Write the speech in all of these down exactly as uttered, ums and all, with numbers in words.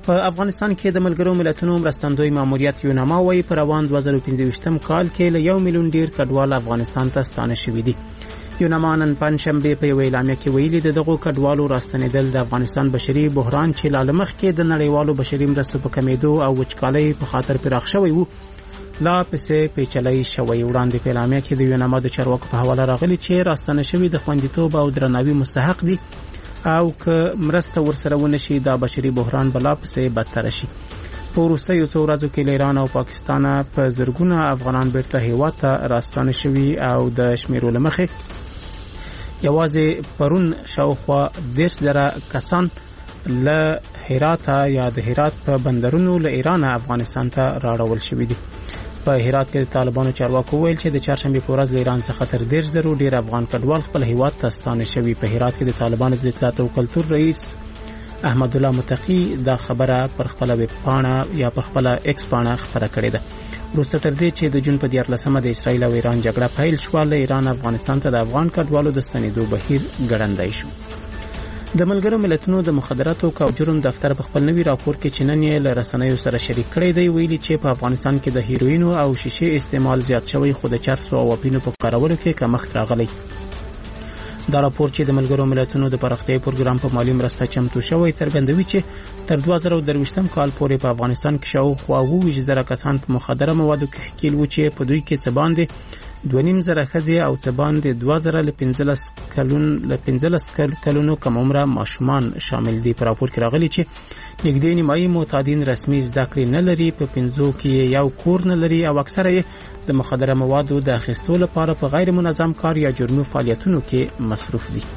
په افغانستان کې د ملګرو ملتونو مرستندوی ماموریت یوناما وايي په روان دوه زره پنځه کال کې له یو میلیون ډیر کډوال افغانستان ته ستانه شوي دي. یوناما نن پنځشنبه په یو اعلامیه کې ویلي د دغو کډوالو راستنېدل د افغانستان بشري بحران چې لا له مخکې د نړیوالو بشري مرستو په کمیدو او وچکالۍ په خاطر پراخ شوی وو لا پسې پیچلۍ شوی. وړاندې په اعلامیه کې د یوناما د چارواکو په حواله راغلي چې راستنه شوي د خوندیتوب او درناوي مستحق دي او که مرسته ورسره ونشي دا بشري بحران بلا پسې بدتر شي. په وروستیو څو ورځو کې له ایران او پاکستان په زرګونه افغانان بیرته هیواد ته راستانه شوي او د شمیرو له مخې یوازې پرون شاوخوا دېرش زره کسان له هرات یا د هرات په بندرونو له ایران افغانستان ته راړول شوي دي. په هرات کې د طالبانو چارواکو ویل چې د چهارشنبه په ورځ له ایران څخه تر دېرش زره ډیر افغان کډوال خپل هیواد ته ستانه شوي. په هرات کې د طالبانو د اطلاعات او کلتور رئیس احمد الله متقی دا خبره پر خپل ویب پاڼه یا پر خپل ایکس پاڼه خبره کړې ده. وروسته تر دې چې د جون په دیارلسمه د اسرایل او ایران جګړه پیل شوه له ایران افغانستان ته د افغان کډوالو د ستنېدو بهیر ګړندی شو. د ملګرو ملتونو د مخدراتو او جرم دفتر په خپل نوي راپور کې چې نن یې له رسنیو سره شریک کړی دی ویلي چې په افغانستان کې د هیروینو او شیشې استعمال زیات شوی خو د چرسو او اپینو په کارولو کې کمښت راغلی. دا راپور چې د ملګرو ملتونو د پراختیايي پروګرام په مالي مرسته چمتو شوی څرګندوي چې تر دوه زره درویشتم کال پورې په افغانستان کې شاوخوا اووه ویشت زره کسان په مخدره موادو کې ښکیل وو چې په دوی کې څه باندې دوه نیم زره ښځې او څه باندې دوه زره له پنځلس کلونو له پنځلس کلونو کم عمره ماشومان شامل دي. په راپور کې راغلي چې نږدې نیمایي معتادین رسمي زده کړې نه لري، په پنځو کې یو کور نه لري او اکثره یې د مخدره موادو د اخیستو لپاره په غیر منظم کار یا جرمي فعالیتونو کې مصروف دي.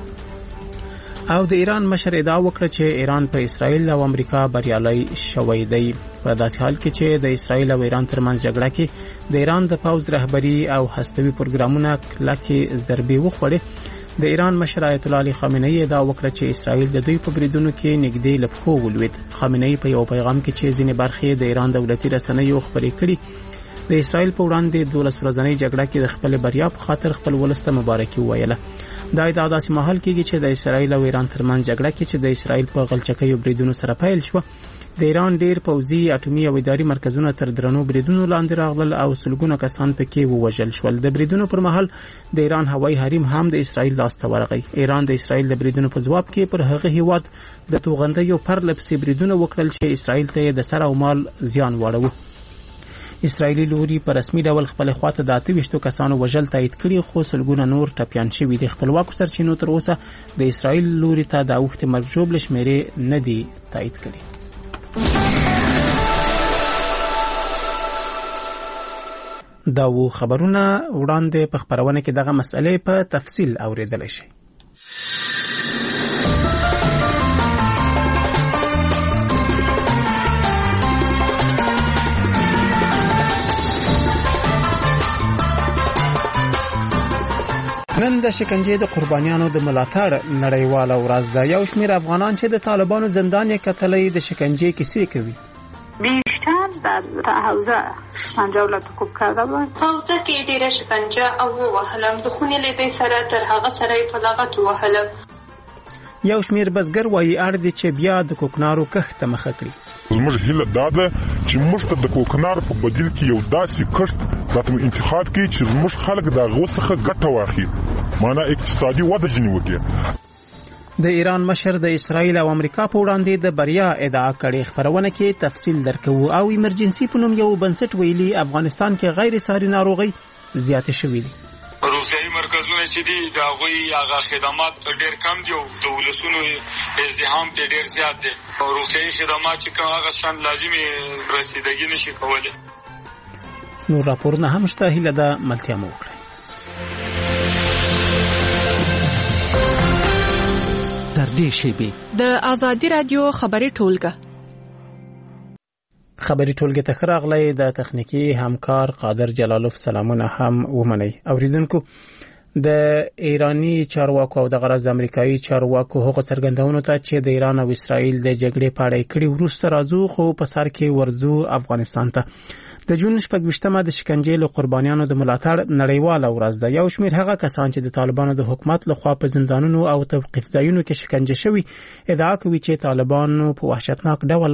او د ایران مشر ادعا وکړه چې ایران په اسرائیل او امریکا بریالي شوی دی. په داسې حال کې چې د اسرائیل او ایران ترمنځ جګړه کې د ایران د پوځ رهبری او هستوي پروګرامونه کلکې ضربې وخوړې، د ایران مشر آیت الله علي خامنه‌ای ادعا وکړه چې اسرائیل د دوی په بریدونو کې نږدې له پښو ولوېد. خامنه‌ای په یو پیغام کې چې ځینې برخې د ایران دولتي رسنیو خبرې کړي د اسرائیل په وړاندې دولس ورځنۍ جګړه کې د خپل بریا په خاطر خپل ولس ته مبارکي وویله. دا ادعا داسې مهال کېږي چې د اسرائیل او ایران ترمنځ جګړه کې چې د اسرائیل په غلچکیو بریدونو سره پیل شوه، د ایران ډیر پوځي اټومي او اداري مرکزونه تر درنو بریدونو لاندې راغلل او سلګونه کسان پکې ووژل شول. د بریدونو پر مهال د ایران هوایي حریم هم د اسرائیل لاسته ورغی. ایران د اسرائیل د بریدونو په جواب کې پر هغه هیواد د توغندیو پرله پسې بریدونه وکړل چې اسرائیل ته د سر او مال زیان واړوه. اسرائیلی لوري په رسمي ډول خپل خواته د اته ویشتو کسانو وژل تایید کړي، خو سلګونه نور ټپیان شوي دي. خپلواکو سرچینو تر اوسه د اسرائیل لوري ته د اوښتې مرګ ژوبلې شمیرې نه دي تایید کړي. دا و خبرونه. وړاندې په خبرونه کې دغه مسئله په تفصیل اوریدل شي. نن د شکنجې د قربانیانو د ملاتړ نړیواله ورځ ده. یو شمېر افغانان چې د طالبانو زندان یې کتلی د شکنجې کیسې کوي. بیشتر در حوزه شکنجه ولت کوب کرده بود. حوزه کې ډیره شکنجه او وهلم د خونې لیدې سره تر هغه سره په لغت وهلم. یو شمېر بزګر وایي اړ دي چې بیا د کوکنارو کښت مخه کړي. زموږ هیله دا ده چې موږ ته د کوکنار په بدیل کې یو داسې کښت راته انتخاب کړي چې زموږ خلک د هغو څخه ګټه واخلي، معنا اقتصادي وده ځنې وکړي. د ایران مشر د اسرائیل او امریکا په وړاندې د بریا ادعا کړې. خبرونه کې تفصیل درکوو. او ایمرجنسي په نوم یو بنسټ ویلي افغانستان کې غیر ساري ناروغي زیاتې شوې دي. روغتیايي مرکزونه چې دي د هغوی هغه خدمات ډېر کم دي او د ولسونو ازدحام پرې ډېر زیات دی. روغتیايي خدمات چې کوم هغه شان لازمي رسیدګي نشي کولی. نور راپورونه هم شته. هیله ده ملتیا مو وکړئ. تر دې شیبې د آزادي رادیو خبري ټولګه خبري ټولګه ته راغلی. د تخنیکی همکار قادر جلالوف سلامونه هم ومني. اوریدونکو، د ایرانی چارواکو او د غرض امریکایي چارواکو هغه څرګندونو ته چې د ایران او اسرائیل د جګړې په اړه کړي وروسته راځو، خو په سر کې ورځو افغانستان ته. د جون شپږویشتمه د شکنجې له قربانیانو د ملاتړ نړیواله ورځ ده. یو شمېر هغه کسان چې د طالبانو د حکومت لخوا په زندانونو او توقیف ځایونو کې شکنجه شوي ادعا کوي چې طالبانو په وحشتناک ډول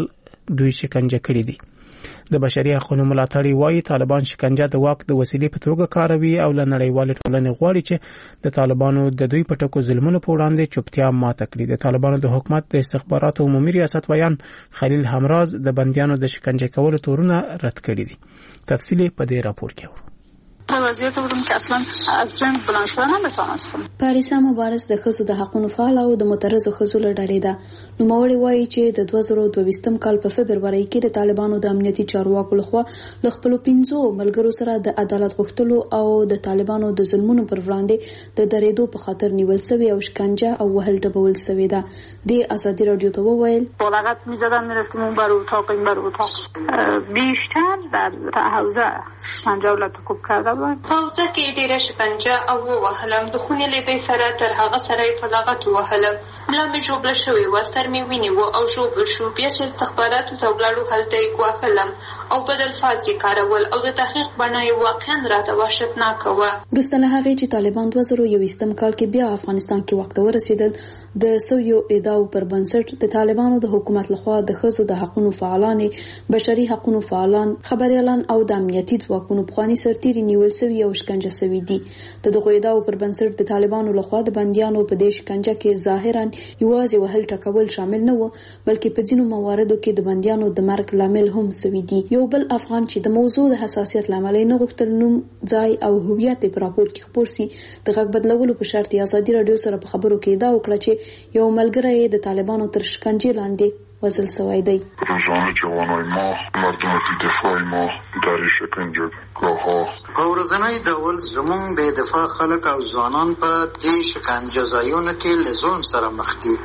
دوی شکنجه کړي دي. د بشري حقوقو ملاتړي وایي طالبان شکنجه د واک د وسیلې په توګه کاروي او له نړیوال ټولنې غواړي چې د طالبانو د دوی په ټکو ظلمونو په وړاندې چوپتیا ماته کړي. د طالبانو د حکومت د استخباراتو عمومي ریاست ویان خلیل همراز د بندیانو د شکنجه کولو تورونه رد کړي دي. تفصیل په دې راپور کې اورو. وضعیت بودم که اصلا از جنگ بلند شدن نمیتونستم. پاریسا مبارز د ښځو د حقوقو فعال او د معترضو ښځو له ډلې ده. نوموړی وایي چې د دوه زره دوه کال په فبروري کې د طالبانو د امنیتي چارواکو لخوا له خپل پنځو ملګرو سره د عدالت غوښتلو او د طالبانو د ظلمونو پر وړاندې د درېدو په خاطر نیول شوی او شکنجه او وهل ډبول شوی ده. د ازادي رادیو ته وویل لغت می‌زدن می‌رفتیم اون بر اتاق این بر اتاق بیشتر در حوزه شکنجه و لطکوب کرده حوزه کې ډیره شکنجه او وهلم د خونې لیدې سره تر هغه سره په لغت وهلم ملا مې جوړ شوی و سر مې ویني او جوړ شو بیا چې استخباراتو ته ولاړو هلته یې واخلم او بدل فازي کارول او د تحقیق بڼه واقعا راته وحشتناک و. وروسته له هغې چې طالبان دوه زره یوویشتم کال کې بیا افغانستان کې واک ته ورسېدل د سویو ادعاو پر بنسټ د طالبانو د حکومت لخوا د ښځو د حقوقو فعالان بشري حقوقو فعالان خبريالان او د امنیتي ځواکونو پخواني سرتیري نیول شوي او شکنجه شوي دي. د دغو ادعاو پر بنسټ د طالبانو لخوا د بندیانو په دې شکنجه کې ظاهرا یوازې وهل ټکول شامل نه و بلکې په ځینو مواردو کې د بندیانو د مرګ لامل هم شوي دي. یو بل افغان چې د موضوع د حساسیت لامل نه غوښتل نوم ځای او هویت په راپور کې خبر سي د غږ بدلولو په شرط ازادي رادیو سره په خبرو کې ادعا وکړه چې یو ملګری د طالبانو تر شکنجه لاندې وزل سوی دی. روزانه جوانای ما مردم بی دفاع ما در شکنجه گاه ها په ورځنی ډول زموږ بې دفاع خلک او ځوانان په دې شکنجه ځایونو کې له ظلم سره مخ دي.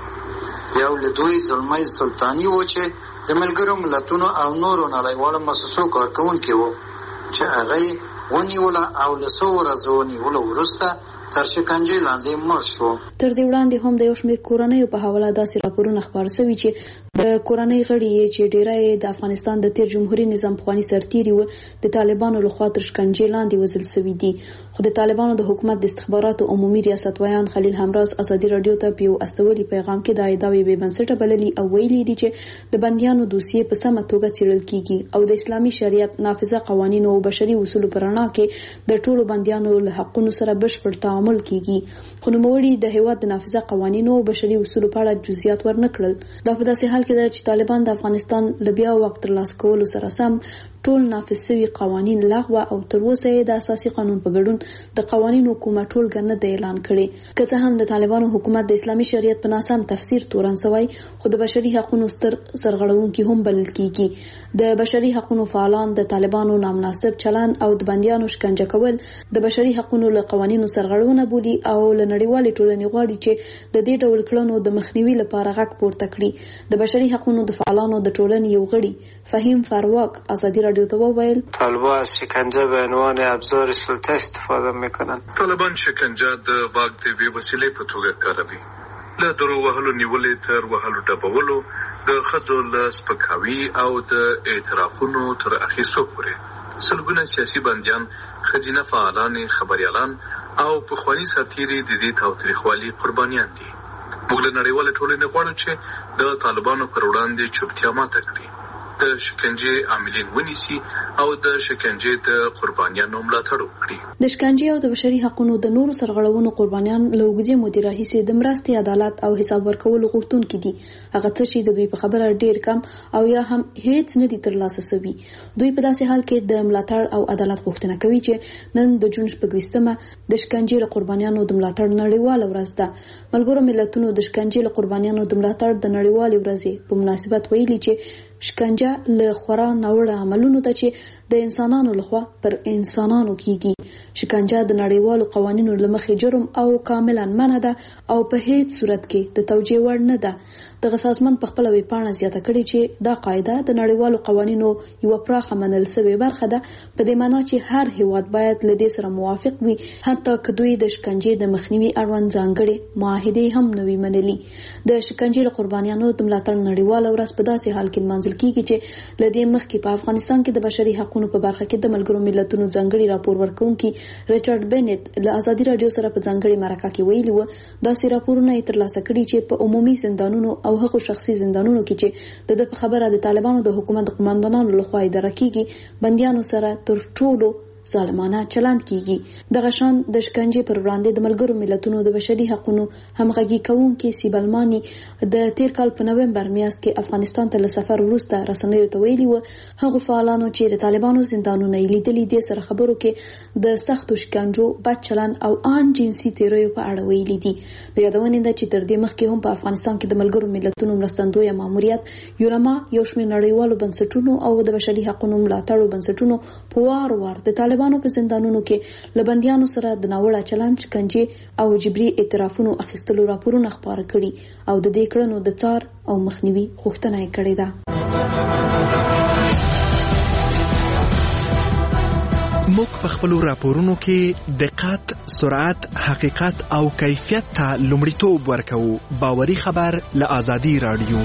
یو له دوی زلمی سلطاني و چې د ملګرو ملتونو او نورو نړیوالو مؤسسو کارکوونکي وو چې هغه ونیوله او له څو ورځو ونیولو وروسته تر شکنجه لاندې مړ شو. تر دې وړاندې هم د یو شمېر کورنیو په حواله داسې راپورونه خپاره شوي چې د کورنۍ غړي یې چې ډیری یې د افغانستان د تیر جمهوریت نظام پخواني سرتیري و د طالبانو لخوا تر شکنجه لاندې وزل شوي دي. خو د طالبانو د حکومت د استخباراتو عمومي ریاست ویان خلیل همراز ازادي رادیو ته په یو استولي پیغام کې د ادعاوې بې بنسټه بللي او ویلي دي چې د بندیانو دوسیې په سمه توګه څیړل کیږي او د اسلامي شریعت نافذه قوانینو او بشري اصولو په رڼا کې د ټولو بندیانو له حقونو سره بشپړ تعامل کیږي. خو نوموړي د هیواد د نافذه قوانینو او بشري اصولو په اړه جزئیات ورنکړل. دا په داسې حال کې ده چې طالبان د افغانستان له بیا واک ترلاسه کولو سره سم ټول نافذ شوي قوانین لغوه او تر اوسه یې د اساسي قانون په ګډون د قوانینو کومه ټولګه نه دی اعلان کړې. که څه هم د طالبانو حکومت د اسلامي شریعت په ناسم تفسیر تورن شوی خو د بشري حقوقو ستر سرغړونکي هم بلل کیږي. د بشري حقوقو فعالان د طالبانو نامناسب چلند او د بندیانو شکنجه کول د بشري حقوقو له قوانینو سرغړونه بولي او له نړیوالې ټولنې غواړي چې د دې ډول کړنو د مخنیوي لپاره غږ پورته کړي. د بشري حقوقو د فعالانو د ټولنې یو غړي فهیم فارواک ازادي رادیو ته وویل طالبان از شکنجه به عنوان ابزار سلطه استفاده میکنن. طالبان شکنجه د واک د وی وسیلې په توګه کاروي. له درو وهلو نیولې تر وهلو ډبولو د ښځو له سپکاوي او د اعترافونو تر اخیستو پورې سلګونه سیاسي بندیان ښځینه فعالان خبريالان او پخواني سرتیري د دې تاوتریخوالي قربانیان دي. موږ له نړیوال ټولنې غواړو چې د طالبانو پر وړاندې چوپتیا ماته کړي، د شکنجې عاملین ونیسي او د شکنجې د قربانیانو ملاتړ وکړي. د شکنجې او د بشري حقوقو د نورو سرغړونو قربانیان له اوږدې مودې راهیسې د مرستې، عدالت او حساب ورکولو غوښتونکي دي. هغه څه چې د دوی په خبره ډیر کم او یا هم هیڅ نه دي ترلاسه شوي. دوی په داسې حال کې د ملاتړ او عدالت غوښتنه کوي چې نن د جون شپږویشتمه د شکنجې له قربانیانو د ملاتړ نړیواله ورځ ده. ملګرو ملتونو د شکنجې له قربانیانو د ملاتړ د نړیوالې ورځې په مناسبت ویلي چې شکنجه له خورا ناوړه عملونو ته چې د انسانانو لخوا پر انسانانو کیږي. شکنجه د نړیوالو قوانینو له مخې جرم او کاملا منع ده او په هیڅ صورت کې د توجیه وړ نه ده. دغه سازمان په خپل ویبپاڼه زیاته کړې چې دا قاعده د نړیوالو قوانینو یو پراخه منل شوې برخه ده، په دې معنی چې هر هیواد باید له دې سره موافق وي، حتی که دوی د شکنجې د مخنیوي اړوند ځانګړې معاهدې هم نه وي منلي. د شکنجې له قربانیانو د ملاتړ نړیواله ورځ په داسې حال کې لمانځل ښودل کیږي چې لدې مخکې په افغانستان کې د بشري حقوقو په برخه کې د ملګرو ملتونو ځانګړي راپور ورکونکي ریچارډ بنت له ازادي رادیو سره په ځانګړي مرکه کې ویلي و داسې راپورونه یې ترلاسه کړي چې په عمومي زندانونو او هغو شخصي زندانونو کې چې د خبره د طالبانو د حکومت قوماندانانو لخوا اداره کیږي بنديانو سره تر ټولو ظالمانه چلند کیږي د غشان د شکنجې پر وړاندې د ملګرو ملتونو د بشري حقوقو همغږي کوونکي سیبلماني د تیر کال په نومبر میاشت کې افغانستان ته له سفر وروسته رسنیو ته ویلي و هغه فعالانو چې د طالبانو زندانونه لیدلي دي سره خبرو کې د سختو شکنجو بد چلند او ان جنسي تیریو په اړه ویلي دي د یادونې ده چې تر دې مخکې هم په افغانستان کې د ملګرو ملتونو مرستندوی ماموریت یونما یو شمېر نړیوالو بنسټونو او د بشري حقوقو ملاتړو بنسټونو په وار وار د طالبانو په زندانونو کې لبنديانو سره د ناوړه چلند شکنجې او جبري اعترافونو اخیستلو راپورونه خبر کړي او د دې کړنو د څار او مخنیوي غوښتنه یې کړې ده. موږ په خپل راپورونو کې دقت، سرعت، حقیقت او کیفیت ته لومړیتوب ورکوو. باوري خبر له ازادي رادیو.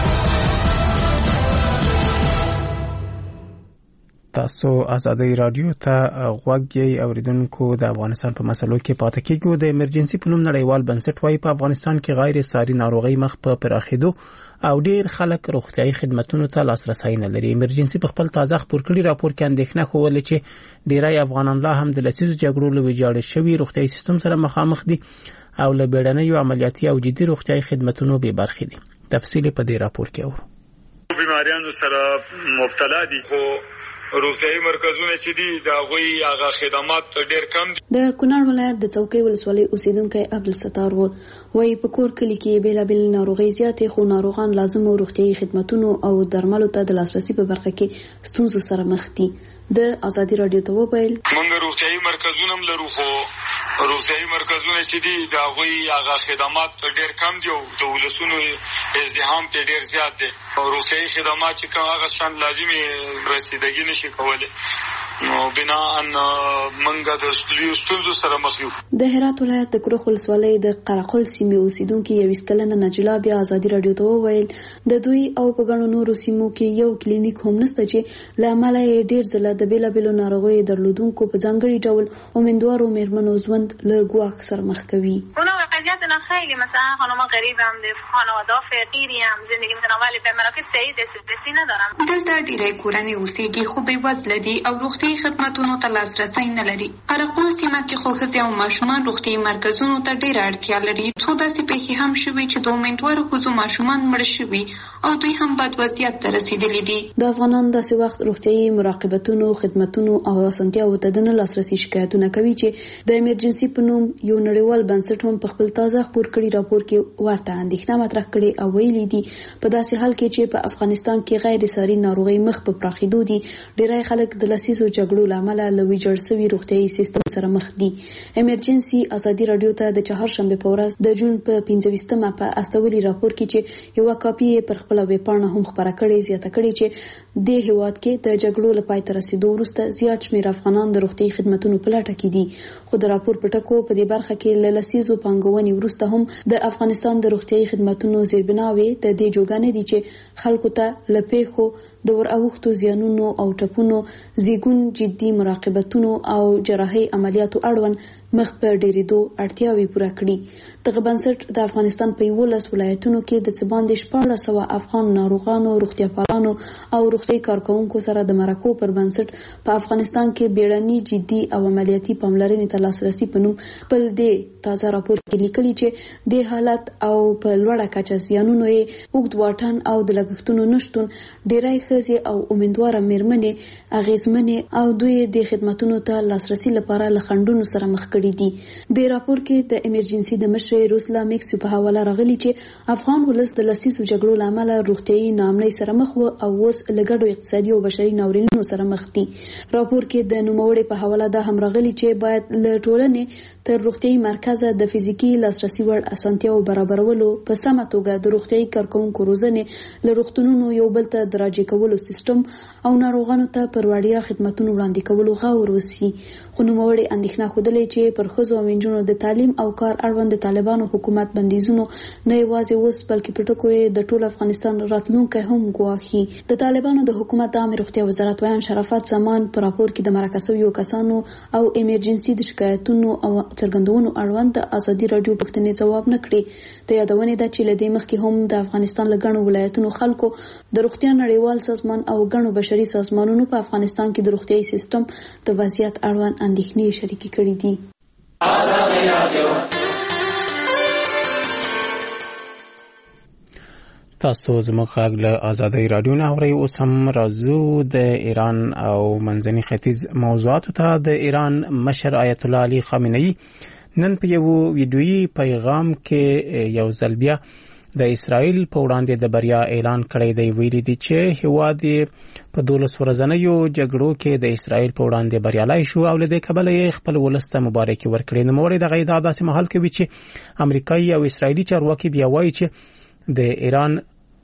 تاسو ازادي رادیو ته غوږ یې اوریدونکو. د افغانستان په مسلو کې پاتې کېږو. د ایمرجنسي په نوم نړیوال بنسټ وايي په افغانستان کې غیر ساري ناروغي مخ په پراخېدو او ډیر خلک روغتيایي خدماتو ته لاسرسي نه لري. ایمرجنسي په خپل تازه خبر کړي راپور کې اندېښنه خوله چې ډیری افغانان لا هم د لسیزو جګړو له ویجاړ شوی روغتيایي سیستم سره مخامخ دي او له بیړنیو عملیاتي او جدي روغتيایي خدماتو به برخې دي. تفصیل په دې راپور کې اورو. بیماریانو سره مبتلا دي خو روغتيایي مرکزونه چې دي دا غوي هغه خدمات ډېر کم دي. د کونړ ولایت د څوکۍ ولسوالۍ اوسیدونکو عبدالستار و وايي په کور کلی کې بیلابل ناروغي زیاتې خو ناروغان لازم روغتيایي خدماتونو او درملو ته د لاسرسي په برخه کې ستونزو سره مخ دي. د ازادي رادیو ته وویل موږ روغتيایي مرکزونه هم لرو خو روغتيایي مرکزونه چې دي دا غوي هغه خدمات ډېر کم دي او د ولسونو ازدحام ته ډېر زیات دي. روغتيایي خدمات چې کوم هغه شان لازمي رسیدګي نشي کولای نو بنا ان منګه د ستونزو سره مخ یو. د هرات ولایت د کروخ ولسوالۍ د قرقل سیمې اوسیدونکو یو وسکلنه نجلا بیا ازادي رادیو ته وویل د دوی او په ګڼو نورو سیمو کې یو کلینیک هم نشته چې لامل یې ډیر ځله د بیلابلو ناروغیو درلودونکو په ځانګړي ډول امیدوارو میرمنو ژوند له ګواښ سره مخ کوي. وضعیتنا خیلی مثلا خانم غریبم ده خانواده فقیریم زندگی متناول به مراکز صحی دسترسی ندارم. دلته ډیری کورنۍ اوسېږي خو بې وزله دي او روغتیایي خدماتونو ته لاسرسی نه لري. قرقل سیمه کې خو ښځې او ماشومان روغتیایي مرکزونو ته ډېره اړتیا لري. څو داسې پیښې هم شوي چې د امیدوارو ښځو ماشومان مړه شوي او دوی هم بد وضعیت ته رسېدلي دي. د افغانان داسې وخت روغتیایي مراقبتونو خدماتونو او اسانتیاوو ته د نه لاسرسي شکایتونه کوي چې د ایمرجنسي په نوم یو نړیوال بنسټ هم په خپل تازه خبر کړي راپور کې ورته اندېښنه مطرح کړې او ویلي دي په داسې حال کې چې په افغانستان کې غیر ساري ناروغي مخ په پراخېدو دي ډېری خلک د لسیزو جګړو له امله له ویجاړ شوي روغتیایي سیستم سره مخ دي. ایمرجنسي ازادي رادیو ته د چهارشنبه په ورځ د جون په پنځه ویشتمه په استولي راپور کې چې یو کاپي پر خپل ویبپاڼه هم خبره کړې زیاته کړې چې د هیواد کې د جګړو له پای ته رسیدو وروسته زیات شمېر افغانان د روغتیایي خدماتو په لټه کې دي. خو د راپور په ټکو په دې برخه کې له لسیزو پانګونې وروسته هم د افغانستان د روغتیایي خدماتو زیربناوي د دې جوګانې دي چې خلکو ته لپیخو د ور اوختو زیانونو او ټپونو زیګون جدي مراقبتونو او جراحي عملیاتو اړوند مخ په ډیریدو اړتیاوي پوره کړي. دغه بنسټ د افغانستان په یولس ولایتونو کې د څباندې شپاړس سوه افغان ناروغانو روغتیاپالانو او روغتیایي کارکونکو سره د مرکو پر بنسټ په افغانستان کې بیړني جدي او عملیاتي پاملرنې ته لاسرسي په نوم بل دې تازه راپور کې لیکلي چې د حالت او په لوړه کچه زیانونو یې اوږد واټن او د لګښتونو نشتون ډیری ښځې او امیدواره میرمنې اغیزمنې او دوی د خدماتو ته لاسرسي لپاره له خنډونو سره مخ کړي دي. د راپور کې د ایمرجنسي د مشر روسلا میکس په حواله راغلي چې افغان ولس د لسیزو جګړو لامل روغتیایي ناامنۍ سره مخ و او اوس لګ ګډو اقتصادي او بشري ناورینونو سره مخ دي. راپور کې د نوموړي په حواله د همراغلي چې باید له ټولنې تر روغتيایي مرکزه د فزیکي لاسرسي وړ اسانتیاو برابرولو په سمه توګه د روغتيایي کارکونکو روزنې له روغتونونو یو بل ته دراجع کولو سیستم او ناروغانو ته پر وړیا خدماتونو وړاندې کولو غوړ وسی. خو نوموړي اندېښنه خوده چې پر ښځو او نجونو د تعلیم او کار اړوند د طالبانو حکومت بندیزونو نه یوازې اوس بلکې په ټکو یې د ټول افغانستان راتلونکی هم ګواښي. د طالبانو د حکومت د عامه روغتیا وزارت ویان شرافت زمان په راپور کې د مرکه شویو کسانو او ایمرجنسي د شکایتونو او څرګندونو اړوند د ازادي رادیو پوښتنې ځواب نه کړي. د یادونې ده چې لدې مخکې هم د افغانستان له ګڼو ولایتونو خلکو د روغتیا نړیوال سازمان او ګڼو بشري سازمانونو په افغانستان کې د روغتیايي سیستم د وضعیت اړوند اندېښنې شریکې کړې دي. تاسو زموږ غږ له آزادۍ رادیو نه اورئ. اوس هم راځو د ایران او منځني ختیځ موضوعاتو ته. د ایران مشر آیت الله علي خامنه‌ای نن په یو ویډیویي پیغام کې یو ځل بیا د اسرائیل په وړاندې د بریا اعلان کړی دی. ویلي دی چې هیواد په دولس ورځنیو جګړو کې د اسرائیل په وړاندې بریالي شو او له دې کبله یې خپل ولس ته مبارکي ورکړې. نوموړي دغه ادعا داسې مهال کوي چې امریکایي او اسرائیلي چارواکي بیا وایي چې د ایران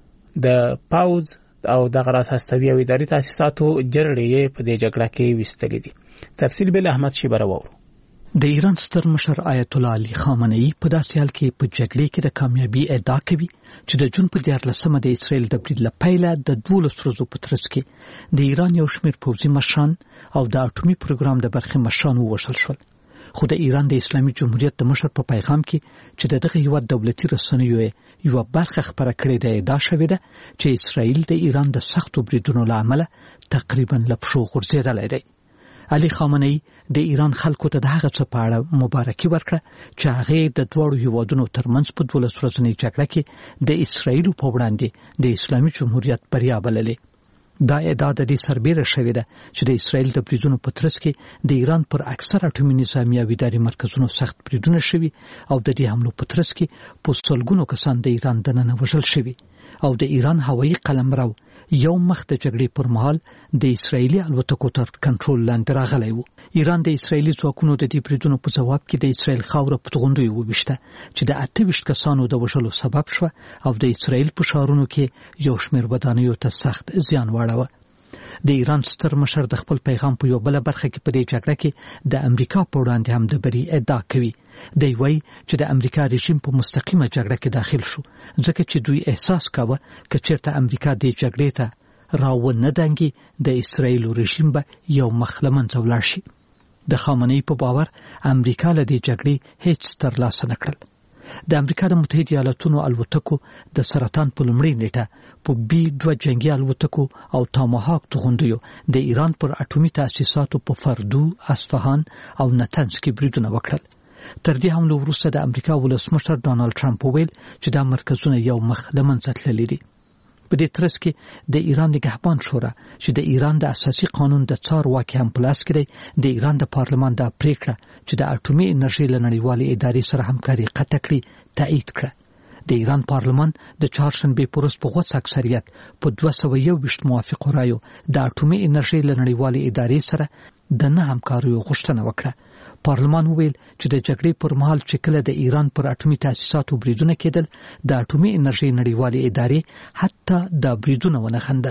د پاوز او د غراس هستوي او اداري تاسیساتو جرړې په دې جګړه کې وستلې دي. تفصیل بل احمد شیبر وورو. د ایران ستر مشر آیت الله علي خامنه‌ای په داسې حال کې په جګړې کې د کامیابی ادعا کوي چې د جون په دیارلسمه د اسرائیل د برید له پیله د دولس ورځو په ترڅ کې د ایران یو شمېر پوځي مشران او د اټومي پروګرام د برخې مشران ووژل شول. خو د ایران د اسلامي جمهوریت د مشر په پیغام کې چې د دغه هیواد دولتي رسنیو یو برخه خبره کړې ده ادعا شوې ده چې اسرائیل د ایران د سختو بریدونو له امله تقریبا له پښو غورځېدلی دی. علي خامنه‌ای د ایران خلکو ته د هغه څه په اړه مبارکي ورکړه چې هغه د دوړو هیوادونو ترمنځ په دولس ورځنۍ جګړه کې د اسرائیل په وړاندې د اسلامي جمهوریت بریا بللې. دا ادعا د دې سربېره شوې ده چې د اسرائیل د بریدونو په ترڅ کې د ایران پر اکثر اټومي نظامي او اداري مرکزونو سخت بریدونه شوي او د دې حملو په ترڅ کې په سلګونو کسان د ایران دننه وژل شوي او د ایران هوایي قلمرو یو مخ د جګړې پر مهال د اسرائیلي الوتکو تر کنټرول لاندې راغلی و. ایران د اسرائیلي ځواکونو د دې بریدونو په ځواب کې د اسرائیل خاوره په توغندیو وویشته چې د اته ویشت کسانو د وژلو سبب شوه او د اسرائیل په ښارونو کې یو شمېر ودانیو ته سخت زیان واړوه. د ایران ستر مشر د خپل پیغام په یو بل برخه کې په دې جګړه کې د امریکا په وړاندې هم د بری ادعا کوي. دی وایي چې د امریکا رژیم په مستقیمه جګړه کې داخل شو ځکه چې دوی احساس کاوه چې چیرته امریکا د جګړې ته راونه دانګي د اسرائیل رژیم به یو مخ له منځه ولاړ شي. د خامنه‌ای په باور امریکا له دې جګړې هیڅ ترلاسه نه کړل. د امریکا د متحده ایالاتونو الوتکو د سرطان په لومړۍ نیټه په بي دوه جنگي الوتکو او تاماهاک توغندیو د ایران پر اټومي تاسیساتو په فردو، اصفهان او نتنز کې بریدونه وکړل. تر دې حملو وروسته د امریکا ولسمشر ډانلډ ټرمپ وویل چې دا مرکزونه یو مخ له منځه تللي دي. په دې ترڅ کې د ایران نگهبان شورا چې د ایران د اساسي قانون د څار واکه هم پلاس کړي د ایران د پارلمان د پریکړه چې د اټومي انرژي له نړیوالې ادارې سره همکاري قطع کړي تایید کړه. د ایران پارلمان د چهارشنبه پروس په غوڅ اکثریت په دوه سوه یو ویشت موافقو رایو د اټومي انرژي له نړیوالې ادارې سره د نه همکارۍ غوښتنه وکړه. پارلمان وویل چې د جګړې پر مهال چې کله د ایران پر اټومي تاسیساتو بریدونه کېدل د اټومي انرژي نړیوالې ادارې حتی د بریدونه ونه خندل.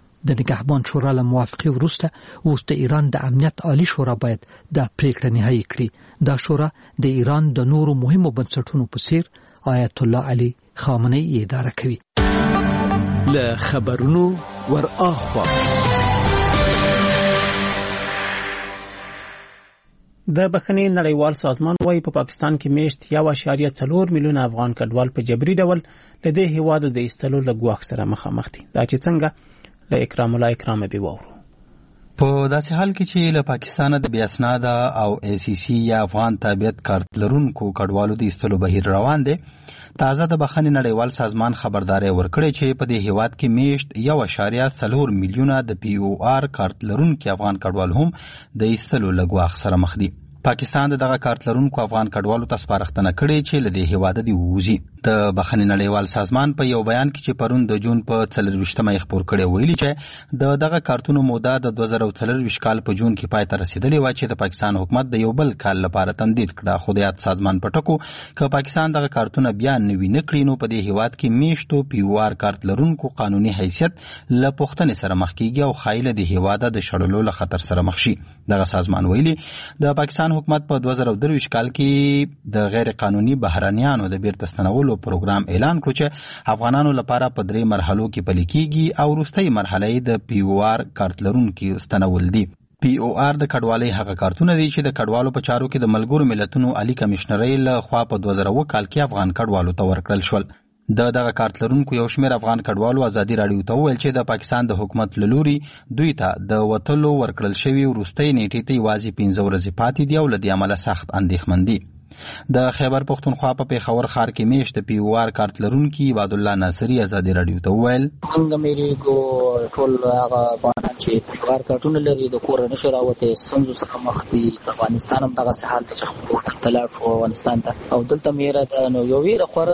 د نگهبان شورا له موافقې وروسته اوس د ایران د امنیت عالی شورا باید د پریکړه نهایی کړي. دا شورا د ایران د نورو مهمو بنسټونو په څیر آیت الله علي خامنه‌ای اداره کوي. له خبرونو ور اخوا د بخښنې نړیوال سازمان وايي په پاکستان کې میشت یو اشاریه څلور میلیون افغان کډوال په جبري ډول له دې هیوادو د ایستلو له ګواښ سره مخامخ دي. دا چې څنګه له اکرام الله اکرام به وورو. په داسې حال کې چې له پاکستانه د بې اسناده او ای سی سی یا افغان تابعیت کارت لرونکو کډوالو د ایستلو بهیر روان دی. تازه د بخښنې نړیوال سازمان خبرداري ورکړې چې په دې هیواد کې میشت یو اشاریه څلور میلیونه د پی او آر کارت لرونکو افغان کډوال هم د ایستلو له ګواښ سره مخ دي. پاکستان دغه کارت لرونکو افغان کډوالو ته سپارښتنه کړې چې له دې هیواده دې ووځي. د بخښنې نړیوال سازمان په یو بیان کې چې پرون د جون په څلرویشتمه یې خپور کړی ویلي چې د دغه کارتونو موده د دوه زره څلرویشت کال په جون کې پای ته رسیدلې وه چې د پاکستان حکومت د یو بل کال لپاره تمدید کړه. خو د یاد سازمان په ټکو که پاکستان دغه کارتونه بیا نوي نه کړي نو په دې هیواد کې میشتو پی او آر کارت لرونکو قانوني حیثیت له پوښتنې سره مخ کیږي او ښایي له دې هیواده د شړلو له خطر سره مخ شي. دغه سازمان ویلي د پاکستان حکومت په دوه زره درویشت کال کې د غیر قانوني بهرانیانو د بیرته ستنولو پروګرام اعلان کړ چې افغانانو لپاره په درې مرحلو کې پلي کیږي او وروستۍ مرحله یې د پی او آر کارت لرونکي ستنول دي. پی او آر د کډوالۍ هغه کارتونه دي چې د کډوالو په چارو کې د ملګرو ملتونو عالی کمشنرۍ له خوا په دوه زره اووه کال کې افغان کډوالو ته ورکړل شول. د دغه کارت لرونکو یو شمېر افغان کډوالو ازادي راډیو ته وویل چې د پاکستان د حکومت له لوري دوی ته د وتلو ورکړل شوي وروستۍ نیټې ته یوازې پنځه ورځې پاتې دي او له دې امله سخت اندېښمن دي. د خیبر پښتونخوا په پیښور ښار کې میشت پی او آر کارت لرونکي عباد الله ناصري ازادي راډیو ته وویل څنګه مې کو ټول هغه افغانان چې پی او آر کارتونه لري د کور نه شي راوته ستونزو سره مخ دي. افغانستان هم دغه حال ته چې وخت تلاړ شو افغانستان ته او دلته میره ده نو یو ویره خوره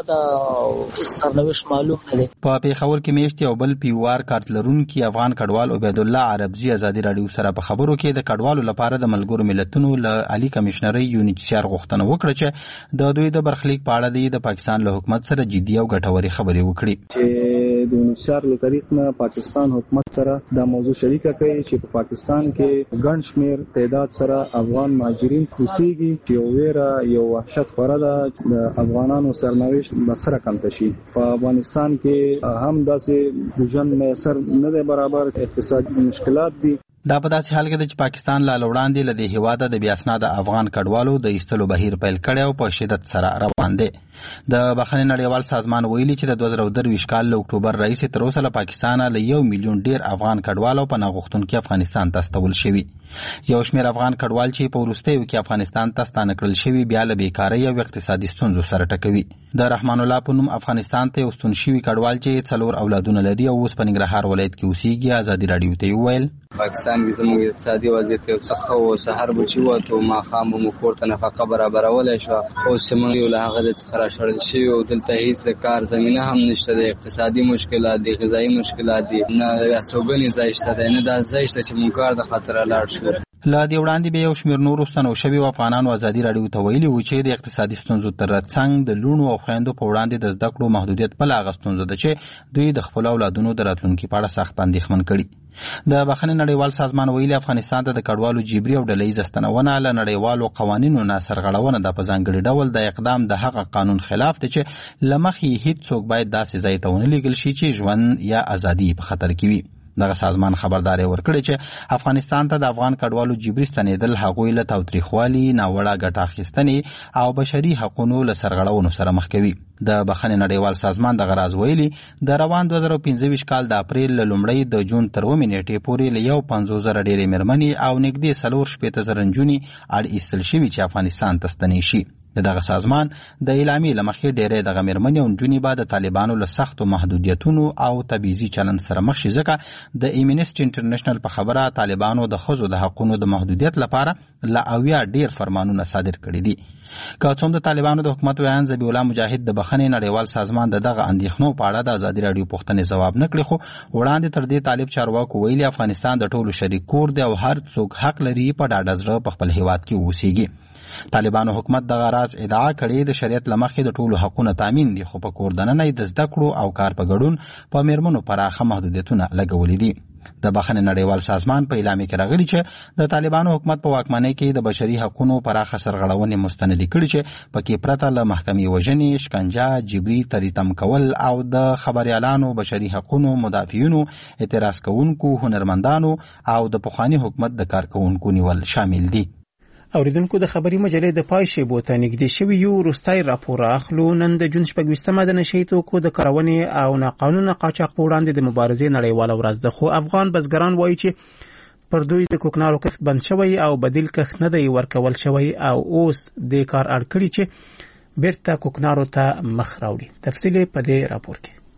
د سرنوشت معلوم نه دی. په پیښور کې میشت یو بل پی او آر کارت لرونکي افغان کډوال عبد الله عربزي ازادي راډیو سره په خبرو کې د کډوالو لپاره د ملګرو ملتونو له عالی کمشنرۍ یو ایچ سی آر غوښتنه وکړه چې د دوی د برخلیک په اړه د پاکستان له حکومت سره جدي او ګټورې خبرې وکړي. چې د یو ایچ سی آر له طریق نه پاکستان حکومت سره د موضوع شریکه کوي چې په پاکستان کې ګڼ شمېر تعداد سره افغان مهاجرین اوسېږي چې یو ویره یو وحشت خوره ده د افغانانو سرنوشت به سره کمته شي. په افغانستان کې هم داسې د ژوند میسر نه دی برابر، اقتصادي مشکلات دي. دا په داسې حال کې ده چې پاکستان لا وړاندې له دې هیواده د بې اسناده افغان کډوالو د ایستلو بهیر پیل کړی او په شدت سره روان دی. د بخښنې نړیوال سازمان ویلي چې د دوه زره درویشت کال له اکتوبر راهیسې تر اوسه له پاکستانه له یو میلیون ډیر افغان کډوالو په ناغوښتونکي افغانستان ته استول شوي. یو شمېر افغان کډوال چې په وروستیو کې افغانستان ته ستانه کړل شوي بیا له بېکارۍ او اقتصادي ستونزو سره ټکوي. د رحمان الله په نوم افغانستان ته یو ستون شوي کډوال چې څلور اولادونه لري او اوس په ننګرهار ولایت کې اوسېږي ازادي راډیو ته وویل پاکستان کې زموږ اقتصادي وضعیت یو څه ښه و. سهار به چې ووتو ماښام به مو کور ته نفقه برابرولی شوه. اوس چې موږ یو له هغه ځای څخه راشړل شوي او دلته هېڅ د کار زمینه هم نشته دی. اقتصادي مشکلات دي، غذایي مشکلات دي، نه استوګنې ځای شته دی، نه دا ځای شته چې موږ کار د خطره لاړ شو. له دې وړاندې به یو شمېر نورو ستنو شوي افغانانو ازادي راډیو ته ویلي وو چې د اقتصادي ستونزو تر څنګ د لوڼو او خویندو په وړاندې د زده کړو محدودیت بله هغه ستونزه ده چې دوی د خپلو اولادونو د راتلونکي په اړه سخت اندېښمن کړي. د بخښنې نړیوال سازمان ویلي افغانستان ته د کډوالو جبري او ډلهییزه ستنونه له نړیوالو قوانینو نه سرغړونه ده. په ځانګړي ډول د اقدام د هغه قانون خلاف دی چې له مخې هېڅوک باید داسې ځای ته ونه لېږل شي چې ژوند یا ازادي په خطر کې وي. دغه سازمان خبرداری ورکړی چې افغانستان ته د افغان کډوالو جبري ستنېدل هغوی له تاوتریخوالي، ناوړه ګټه اخیستنې او بشري حقونو له سرغړونو سره مخ کوي. د بخښنې نړیوال سازمان دغه راز ویلي د روان دوه زره پنځه ویشت کال د اپریل له لومړۍ د جون تر اوومې نیټې پورې له یو پنځوس زره ډېرې مېرمنې او نږدې څلور شپېته زره نجونې اړ ایستل شوي چې افغانستان ته ستنې شي. د دغه سازمان د اعلامیې له مخې ډېری دغه مېرمنې او نجونې به د طالبانو له سختو محدودیتونو او تبعیضي چلند سره مخ شي، ځکه د ایمنسټي انټرنیشنل په خبره طالبانو د ښځو د حقونو د محدودیت لپاره له اویا ډېر فرمانونه صادر کړي دي. که څوم د طالبانو د حکومت ویان ذبیح الله مجاهد د بخښنې نړیوال سازمان د دغه اندېښنو په اړه د ازادي راډیو پوښتنې ځواب نه کړي، خو وړاندې تر دې طالب چارواکو ویلي افغانستان د ټولو شریک کور دی او هر څوک حق لري په ډاډه زړه په خپل هیواد کې واوسیږي. طالبانو حکومت دغه راز ادعا کړې د شریعت له مخې د ټولو حقونه تامین دي، خو په کور دننه د زده کړو او کار په ګډون په مېرمنو پراخه محدودیتونه لګولي دي. د بخښنې نړیوال سازمان په اعلامیه کې راغلي چې د طالبانو حکومت په واکمنۍ کې د بشري حقونو پراخه سرغړونې مستندې کړي چې پکې پرته له محکمې وژنې، شکنجه، جبري تریتم کول او د خبریالانو، بشري حقونو مدافعینو، اعتراض کوونکو، هنرمندانو او د پخواني حکومت د کارکوونکو نیول شامل دي. اوریدونکو د خبري مجلې د پای شیبو ته نږدې شوي یو وروستی راپور اخلو. نن د جون شپږویشتمه د نشهیي توکو د کارونې او ناقانونه قاچاق په وړاندې د مبارزې نړیواله ورځ ده، خو افغان بزګران وایي چې پر دوی د کوکنارو کښت بند شوی او بدیل کښت نه دی ورکول شوی او اوس د کار اړ کړي چې بیرته کوکنارو ته مخ راوړي. تفصیل په دې راپور کې.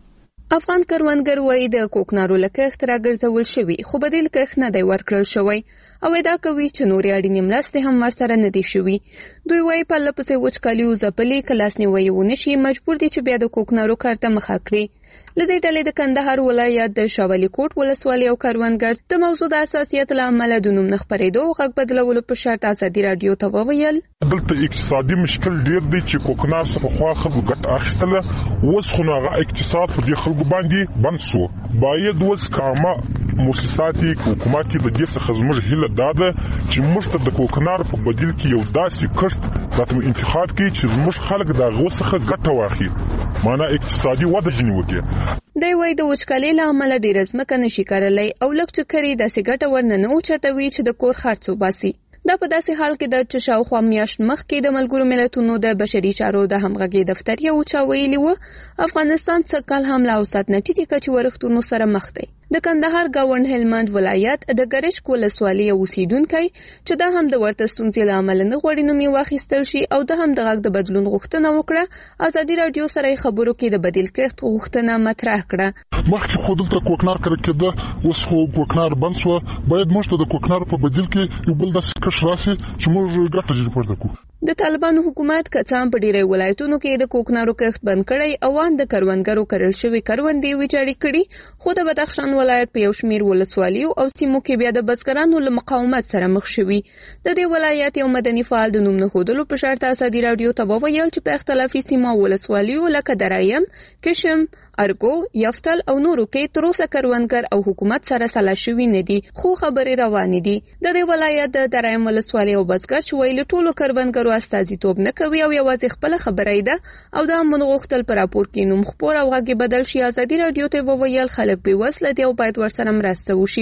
افغان کروندګر وایي د کوکنارو له کښت راګرځول شوي خو بدیل کښت نه دی ورکړل شوی او ادعا کوي چې نورې اړینې مرستې هم ورسره نه دي شوي. دوی وایي پرله پسې وچکالي او ځپلې که لاسنیوی ونه شي مجبور دي چې بیا د کوکنارو کار ته مخه کړي. له دې ډلې د کندهار ولایت د شاولي کوټ ولسوالۍ او کروندګر د موضوع د حساسیت له امله د نوم نه خپرېدو او غږ بدلولو په شرط ازادي راډیو ته وویل دلته اقتصادي مشکل ډیر دی چې کوکنار څخه پخوا خلکو ګټه اخیستله، اوس خو نو هغه اقتصاد په دې خلکو باندې بند سو. باید اوس کامه مؤسساتي حکومتي د دې څخه زموږ هیله دا ده چې موږ ته د کوکنار په بدیل کې یو داسې کښت راته انتخاب کړي چې زموږ خلک د هغو څخه ګټه واخلي، معنا اقتصادي وده ځینې وکړي. دی وایي د وچکالۍ له امله ډېره ځمکه نشي کرلی او لږ چې کري داسې ګټه ورنه نه اوچتوي چې د کور خرڅ وباسي. دا په داسې حال کې ده چې شاوخوا میاشت مخکې د ملګرو ملتونو د بشري چارو د همغږۍ دفتر یو چا ویلي و افغانستان څه کال هم له اوسط نه ټیټې کچې ورښتونو سره مخ دی. د کندهار ګاونډ هلمند ولایت د ګرشک ولسوالۍ اوسیدونکی چې دا هم د ورته ستونزې له امله نه غواړي نوم یې واخیستل شي او د هم د غږ د بدلون غوښتنه وکړه، ازادي راډیو سره خبرو کې د بدیل کښت غوښتنه مطرح کړه. مخکې خو دلته کوکنار کرل کېده، اوس خو کوکنار بند شو. باید موږ ته د کوکنار په بدیل کې یو بل داسې کښت راسي چې موږ ګټه جوړ پورته کړو. د طالبانو حکومت کڅام په ډیری ولایتونو کې د کوکنارو کښت بند کړی او ان د کروندګرو کرل شوی کروندې ویجاړې کړي، خو د بدخشان ولایت په یو شمیر ولسوالیو او سیمو کې بیا د بزګرانو له مقاومت سره مخ شوي. د دې ولایت یو مدني فعال د نوم نه ښودلو په شرط ازادي راډیو ته وویل چې په اختلافي سیمو ولسوالیو لکه درایم، کشم، ارګو، یفتل او نورو کې تر اوسه کروندګر او حکومت سره سلا شوي نه دي، خو خبرې روانې دي. د دې ولایت د درایم ولسوالۍ او بزګر چې ویل ټولو کروندګرو استازیتوب نه کوي او یوازې خپل خبره ده او دا هم غوښتل پر راپور کې نوم خپور او غږ بدل شي. ازادي راډیو ته وویل خلک بې وسله دي او باید ورسره مرسته وشي.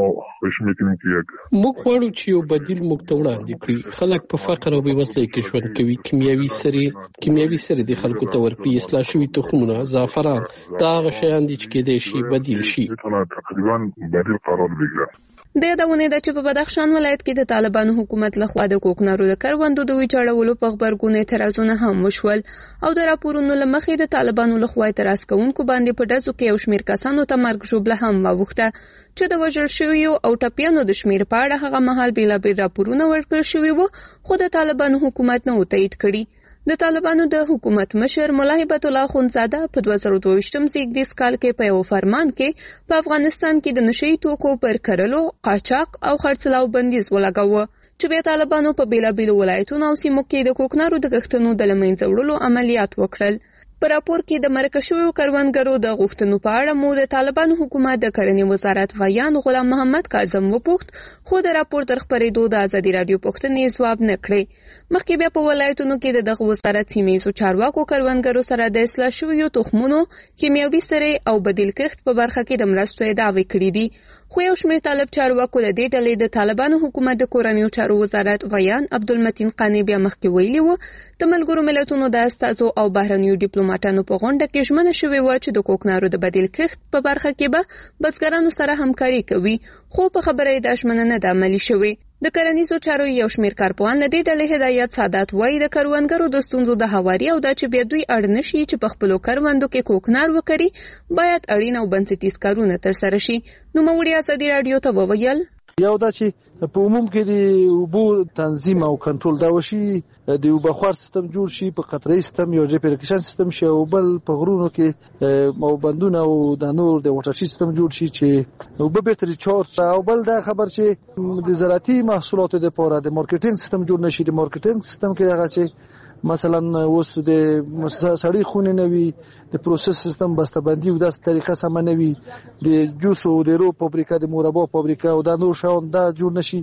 موږ غواړو چې یو بدیل موږ ته وړاندې کړي. خلک په فقر او بې وسلۍ کې ژوند کوي. کیمیاوي سرې کیمیاوي سرې د خلکو ته ورکړي، اصلاح شوي تخمونه، زعفران، دا هغه شیان دي چې کېدای شي بدیل شي. تقریبا بدیل قرار بگیره. د یادونه ده چې په بدخشان ولایت کې د طالبانو حکومت لخوا د کوکنارو د کروندو د ویجاړولو په غبرګون اعتراضونه هم وشول او د راپورونو له مخې د طالبانو لخوا اعتراض کوونکو باندې په ډزو کې یو شمېر کسانو ته مرګ ژوبله هم واوښته چې د وژل شویو او ټپیانو د شمېر په اړه هغه مهال بېلابېل راپورونه ورکړل شوي وو، خو د طالبانو حکومت نه و تایید کړي. د طالبانو د حکومت مشر ملا هیبت الله خونزاده په دوه زره دوه زیږدیز کال کې په یو فرمان کې په افغانستان کې د نشئی توکو پر کرلو، قاچاق او خرڅلاو بندیز ولګاوه چې بیا طالبانو په بیلابیلو ولایتونو او سیمو کې د کوکنارو د کښتونو د له منځه وړلو عملیات وکړل. په راپور کې د مرکه شویو کروندګرو د غوښتنو په اړه مو د طالبانو حکومت د کرنې وزارت ویان غلام محمد کاظم وپوښت، خو د راپور تر خپرېدو د ازادي راډیو پوښتنې ځواب نه کړې. مخکې بیا په ولایتونو کې د دغه وزارت سیمه چارواکو کروندګرو سره د اصلاح شویو تخمونو، کیمیاوي سرې او بدیل کښت په برخه کې د مرستو ادعاوې کړې دي، خو یو شمېر طالب چارواکو له دې ډلې د طالبانو حکومت د کورنیو چارو وزارت ویان عبدالمتین قانی بیا مخکې ویلي وو د ملګرو ملتونو د استازو او بهرنیو ډیپلوماټانو په غونډه کې ژمنه شوې وه چې د کوکنارو د بدیل کښت په برخه کې به بزګرانو سره همکاري کوي، خو په خبره یې دا ژمنه نه ده عملي شوې. د کرنیزو چارو یو شمېر کارپوهان له دې ډلې هدایت سادات وایي د کروندګرو د ستونزو د هواري او دا چې بیا دوی اړ نه شي چې په خپلو کروندو کې کوکنار وکړي، باید اړین او بنسټیز کارونه ترسره شي. نوموړي ازادي راډیو ته وویل یو دا چې په عموم کې د اوبو تنظیم او کنټرول دا وشي، د اوبو بخار سیستم جوړ شي، په قطره‌ای سیستم یو ریپریکشن سیستم شي او بل په غرونو کې او بندونه او د نور د واټر سیستم جوړ شي چې اوبه بیرته ریچارج او بل دا خبر چې د زراعتي محصولاتو لپاره د مارکیټینګ سیستم جوړ نشي. د مارکیټینګ سیستم کې هغه چې مثلا اوس د سړی خونه نوي، د پروسس سیستم بسته‌بندي او داسې طریقه سم نه وي، د جوس او د رو فابریکه، د مربا فابریکه او د نور شاون دا جوړ نشي،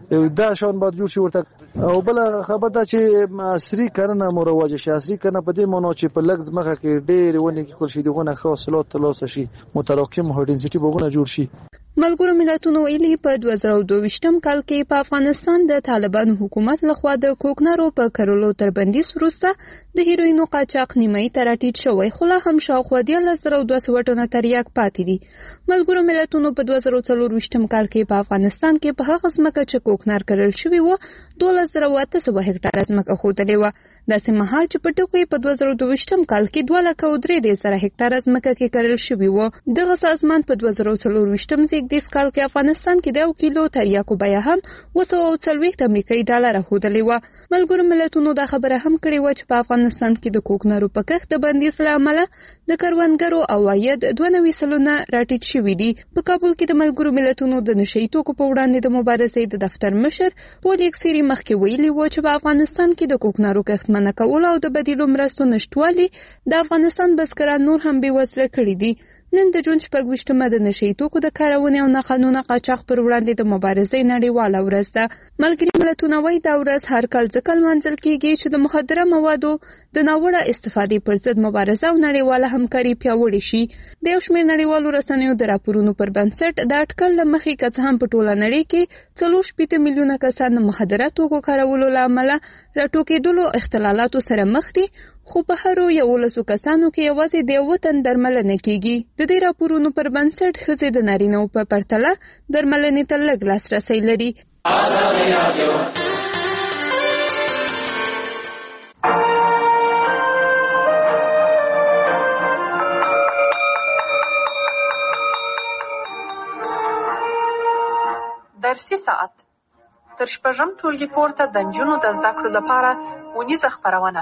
دا شاون باید جوړ شي ورته. او بل خبر دا چې عصري کرنه مروج شي. عصري کرنه په دې معنی چې په لږ ځمکه کې ډېر ونې کې کول شي، دغه حاصلات ترلاسه شي، متراکم هاي ډنسټي بغونه جوړ شي. ملګرو ملتونو ویلي په دوه زره دوه کال کې په افغانستان د طالبانو حکومت لخوا د کوکنارو په کرلو تر بندیز وروسته د هیروینو قاچاق نیمایي ته راټیټ شوی، خو لا هم شاوخوا دیارلس زره دوه سوه ټنه تریاک پاتې دي. ملګرو ملتونو په دوه زره څلور کال کې په افغانستان کې په هغه ځمکه چې کوکنار کرل شوی و دولس زره اته سوه هکټاره ځمکه ښودلې وه. داسې مهال چې په ټکو په دوه زره دوهویشتم کال کې دوه لکه او درې دېرش زره هکټاره ځمکه کې کرل شوي وو. دغه سازمان په دوه زره څلرویشتم زېږدیز کال کې افغانستان کې د یو کیلو تریاکو بیه هم اوه سوه او څلوېښت امریکایي ډالره ښودلې وه. ملګرو ملتونو دا خبره هم کړې وه چې په افغانستان کې د کوکنارو په کښت د بندیز له امله د کروندګرو عواید دوه نوي سلنه راټیټ شوي دي. په کابل کې د ملګرو ملتونو د نشه یي توکو په وړاندې د مبارزې د دفتر مشر پول یکسیري مخکې ویلي وو چې په افغانستان کې د کوکنارو کښت منع کول او د بدیلو مرستو نشتوالي د افغانستان بزګران نور هم بېوزله کړي دي. نن د جون شپږویشتمه د نشه یي توکو د کارونې او ناقانونه قاچاق پر وړاندې د مبارزې نړیواله ورځ ده. ملګري ملتونه وایي دا ورځ هر کال ځکه لمانځل کېږي چې د مخدره موادو د ناوړه استفادې پر ضد مبارزه او نړیواله همکاري پیاوړې شي. د یو شمېر نړیوالو رسنیو د راپورونو پر بنسټ د اټکل له مخې که څه هم په ټوله نړۍ کې څلور شپېته میلیونه کسان د مخدره توکو کارولو له امله راټوکېدلو اختلالاتو سره مخ دي، خو په هرو یولسو کسانو کې یوازې د یوه تن درملنه کېږي. د دې راپورونو پر بنسټ ښځې د نارینه‌و په پرتله درملنې ته لږ لاسرسی لري. درسي ساعت تر شپږم ټولګي پورته د نجونو د زده کړو لپاره ونیزه خپرونه.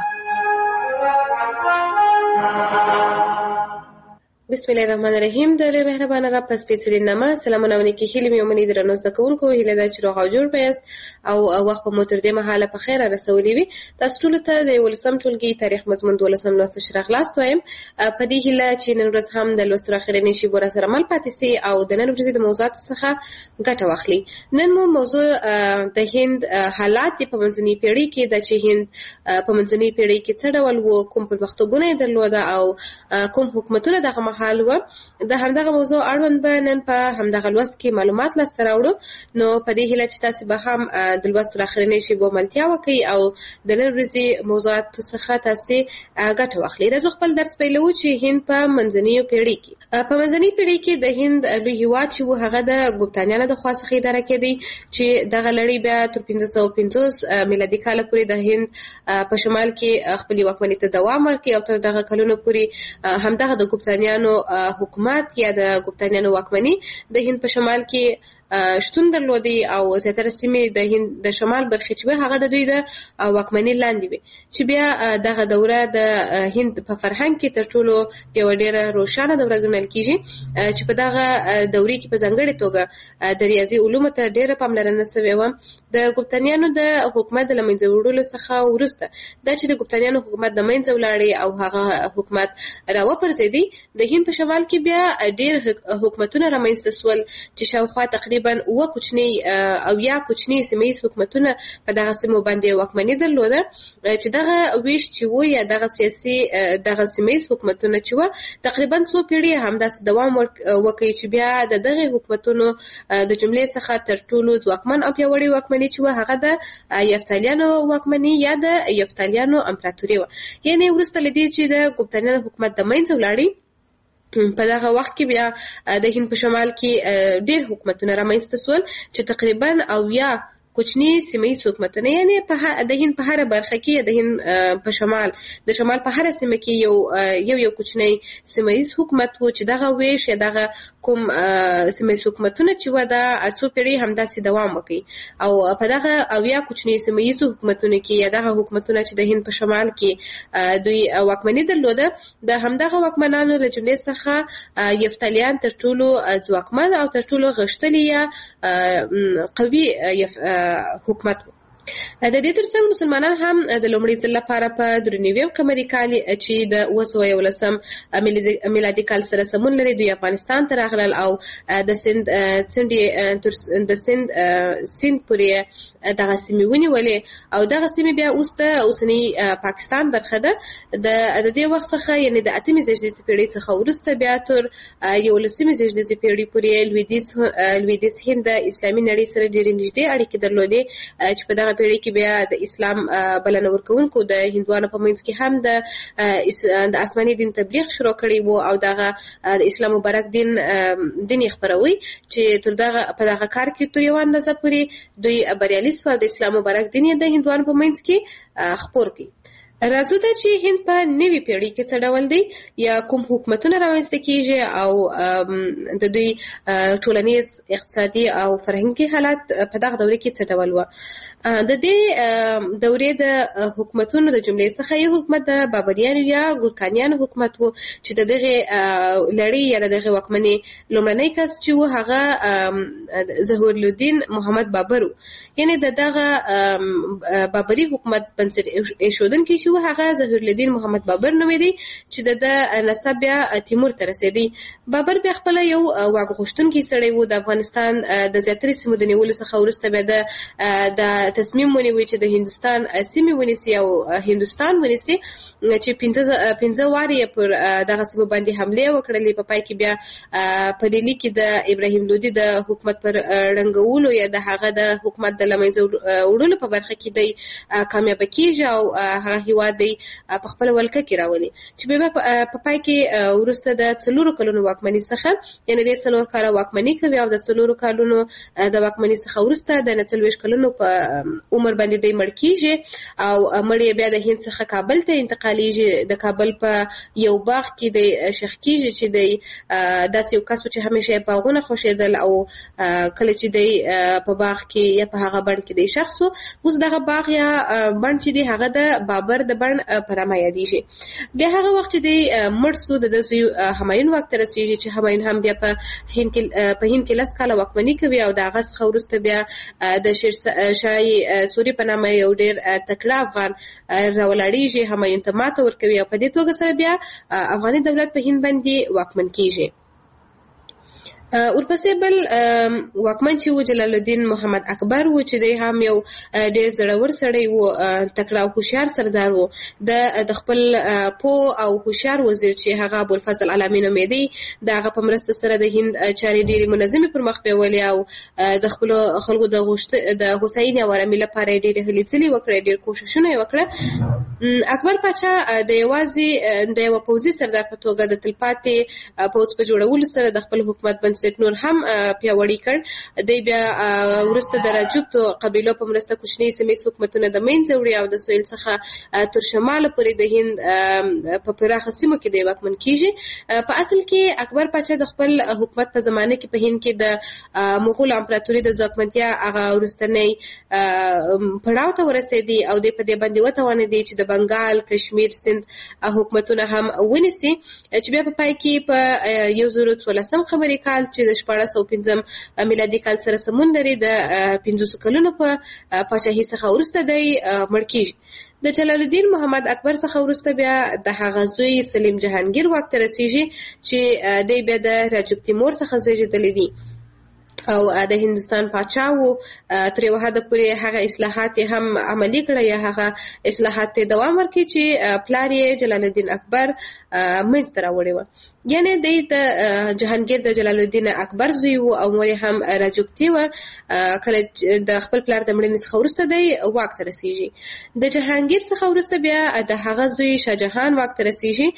بسم الله الرحمن الرحیم. د لوی مهربانه رب په سپېڅلي نامه سلامونه او نیکې هیلې مې ومني درنو زده کوونکو. هیله ده چې روغ او جوړ به یاست او وخت به مو تر دې مهاله په خیر رسولی وي. تاسو ټولو ته د یولسم ټولګي تاریخ مضمون دولسم لوست ښه راغلاست وایم. په دې هیله چې نن ورځ هم د لوست اخرنۍ شیبو را سره مل پاتې سي او د نن ورځې د موضوعاتو څخه ګټه واخلي. نن مو موضوع د هند حالات په منځنۍ پیړۍ کې د چې هند په منځنۍ پیړۍ کې څه ډول وو، کوم پرمختګونه یې درلوده او کوم حکومتونه دغه مهال وو. د همدغه موضوع اړوند به نن په همدغه لوست کې معلومات لاسته راوړو. نو په دې هیله چې تاسو به هم د لوست اخرنۍ شیبو ملتیا وکړئ او د نن ورځې موضوعاتو څخه تاسو ګټه واخلئ. راځو خپل درس پیلوو چې هند په منځنۍ پیړۍ کې په منځنۍ پیړۍ کې د هند لوی هېواد چې و هغه د ګوپتانیانو د خوا څخه اداره کېدی چې دغه لړۍ بیا تر پنځه سوه پنځوس میلادي کاله پورې د هند په شمال کې خپلې واکمنۍ ته دوام ورکړي او تر دغه کلونو پورې همدغه د ګوپتانیانو حکومت یا د ګوپتانیانو واکمني د هند په شمال کې شتون درلودي او زیاتره سیمې د هند د شمال برخې چې هغه د دوی د واکمنۍ لاندې وي، چې بیا دغه دوره د هند په فرهنګ کې تر ټولو یوه ډېره روښانه دوره ګڼل کېږي چې په دغه دورې کې په ځانګړې توګه د ریاضي علومو ته ډېره پاملرنه شوې وه. د ګوپتانیانو د حکومت د له منځه وړلو څخه وروسته دا چې د ګوپتانیانو حکومت د منځه ولاړې او هغه حکومت راوپرځېدی، د هند په شمال کې بیا ډېر حکومتونه رامنځته شول چې شاوخوا تقریبا اوه کوچني او یا کوچني سیمه ییز حکومتونه په دغه سیمو باندې واکمني درلوده چې دغه ویش چې و یا دغه سیاسي دغه سیمه ییز حکومتونه چې و تقریبا څو پیړۍ همداسې دوام وکړي چې بیا د دغه حکومتونو د جملې څخه تر ټولو ځواکمن او پیاوړې واکمني چې و هغه د یفتالیانو واکمني یا د یفتالیانو امپراتوري و. یعنې وروسته له دې چې د ګوپتانیانو حکومت د منځه ولاړی په دغه وخت کې بیا د هند په شمال کې ډېر حکومتونه رامنځته شول چې تقریبا او یا کوچني سیمه ییز حکومتونه، یعنی په د هند په هره برخه کې د هند په شمال د شمال په هره سیمه کې یو یو یو کوچنی سیمه ییز حکومت و چې دغه ویش یا دغه کوم سیمه ییز حکومتونه چې و د څو پیړۍ همداسې دوام وکړي او په دغه او یا کوچني سیمه ییز حکومتونه کې یا دغه حکومتونه چې د هند په شمال کې دوی واکمني درلوده، د همدغه واکمنانو له جملې څخه یفتالیان تر ټولو ځواکمن او تر ټولو غښتلي یا قوي حکومت و. د دې ترڅنګ مسلمانان هم د لومړي ځل لپاره په درې نویم قمري کال چې د اوه سوه یولسم میلادي کال سره سمون لري دوی افغانستان ته راغلل او د سند د سند سند پورې دغه سیمې ونیولې او دغه سیمې بیا اوس د اوسني پاکستان برخه ده. د دې وخت څخه یعنې د اتمې زېږدیزې پیړۍ څخه وروسته بیا تر یولسمې زېږدیزې پیړۍ پورې لویدیځ لویدیځ هند د اسلامي نړۍ سره ډېرې نږدې اړیکې درلودې چې په دغه پیړۍ کې بیا د اسلام بلنه ورکوونکو د هندوانو په منځ کې هم د د آسماني دین تبلیغ شروع کړی وو او دغه د اسلام مبارک دین دین خبروي چې تر دغه په دغه کار کې تر یو اندازه پورې دوی بریالي شول د اسلام مبارک دین د هندوانو په منځ کې خپور کړي. راځو ته چې هند په نوي پیړۍ کې څه ډول دی یا کوم حکومتونه رامنځته کیږي او د دوی ټولنیز اقتصادي او فرهنګي حالات په دغه دوره کې څه ډول و. د دې دورې د حکومتونو د جملې څخه یو حکومت د بابریانو یا ګورکانیانو حکومت وو چې د دغه لړۍ یا د دغه واکمنۍ لومړنی کس چې و هغه ظهورالدین محمد بابر و. یعنی د دغه بابری حکومت بنسټ ایښودونکی چې و هغه ظهورالدین محمد بابر نومېدی چې د نسب بیا تیمور ته رسېدی. بابر بیا خپله یو واک غوښتونکی سړی و. د افغانستان د زیاترې سیمو د نیولو څخه وروسته بیا د د تصمیم ونیوي چې د هندوستان سیمې ونیسي او هندوستان ونیسي چې پنځه پنځه وارې پر دغه سیمو باندې حمله وکړلې. په پای کې بیا په ډیلي کې د ابراهیم لودي د حکومت پر ړنګولو یا د هغه د حکومت د له منځه وړلو په برخه کې دی کامیابه کیږي او هغه هیواد دی په خپله ولکه کې راولي چې بیا په پای کې وروسته د څلورو کلونو واکمنۍ څخه یعنې د څلور کاله واکمني کوي او د څلورو کلونو د واکمنۍ څخه وروسته د څلوېښت کلونو په عمر باندې دی مړ کیږي او مړ یې بیا د هند څخه کابل ته انتقالیږي. د کابل په یو باغ کې دی شیخ کیږي چې دی داسې یو کس و چې همیشه یې باغونه خوښېدل او کله چې دی په باغ کې یا په هغه بڼ کې دی شخص و. اوس دغه باغ یا بڼ چې دی هغه د بابر د بڼ په نامه یادېږي. بیا هغه وخت چې دی مړ سو د ده زوی همایون واک ته رسېږي چې همایون هم بیا په هند کې په هند کې لس کاله واکمني کوي او د هغه څخه وروسته بیا د شیر شاه سوري په نامه یو ډېر تکړه افغان راولاړېږي، همایون ته ماته ورکوي او په دې توګه سره بیا افغاني دولت په هند باندې واکمن کیږي. ورپسې بل واکمن چې و جلال الدین محمد اکبر و چې دی هم یو ډېر زړور سړی و، تکړه او هوښیار سردار و. د خپل پوه او هوښیار وزیر چې هغه ابوالفضل علامي نومېدی د هغه په مرسته سره د هند چارې ډېرې منظمې پر مخ بیولې او د خپلو خلکو د د هوساینې او ارامۍ لپاره یې ډېرې هلې ځلې وکړې، ډېر کوښښونه یې وکړه. اکبر پاچا د یوازې د یوه پوځي سردار په توګه د تلپاتې پوځ په جوړولو سره د خپل حکومت بنسټ نور هم پیاوړی کړ. دی بیا وروسته د راجپوتو قبیلو په مرسته کوچني سیمې حکومتونه د منځه وړي او د سویل څخه تر شماله پورې د هند په پراخه سیمو کې دی واکمن کیږي. په اصل کې اکبر پاچا د خپل حکومت په زمانه کې په هند کې د مغول امپراتوري د ځواکمنتیا هغه وروستنی پړاو ته ورسېدی او دی په دې باندې وتوانېدی چې د بنګال، کشمیر، سند حکومتونه هم ونیسي چې بیا په پای کې په یو زر څوارلسم قمري کال چې د شپاړس سوه پنځم میلادي کال سره سمون لري د پنځوسو کلونو په پاچاهۍ څخه وروسته دی مړ کیږي. د جلال الدین محمد اکبر څخه وروسته بیا د هغه زوی سلیم جهانګیر واک ته رسیږي چې دی بیا د راجب تیمور څخه زیږېدلی دی او د هندوستان پاچا و. تر یوه حده پورې هغه اصلاحات یې هم عملي کړه یا هغه اصلاحات ته دوام ورکړي چې پلار یې جلال الدین اکبر منځته راوړی و. یعنې دی د جهانګیر د جلال الدین اکبر زوی و او مور یې هم راجپوتي وه. کله د خپل پلار د مړینې څخه وروسته دی واک ته رسیږي. د جهانګیر څخه وروسته بیا د هغه زوی شاهجهان واک ته رسیږي،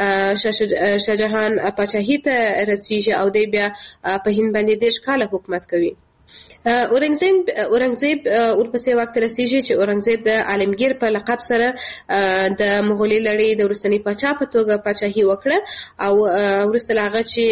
شاهجهان پاچاهۍ ته رسیږي او دی بیا په هند باندې دېرش کاله حکومت کوي. اورنګزیب اورنګزیب ورپسې واک ته رسیږي چې اورنګزیب د عالمګیر په لقب سره د مغولي لړۍ د وروستني پاچا په توګه پاچاهي وکړه او وروسته له هغه چې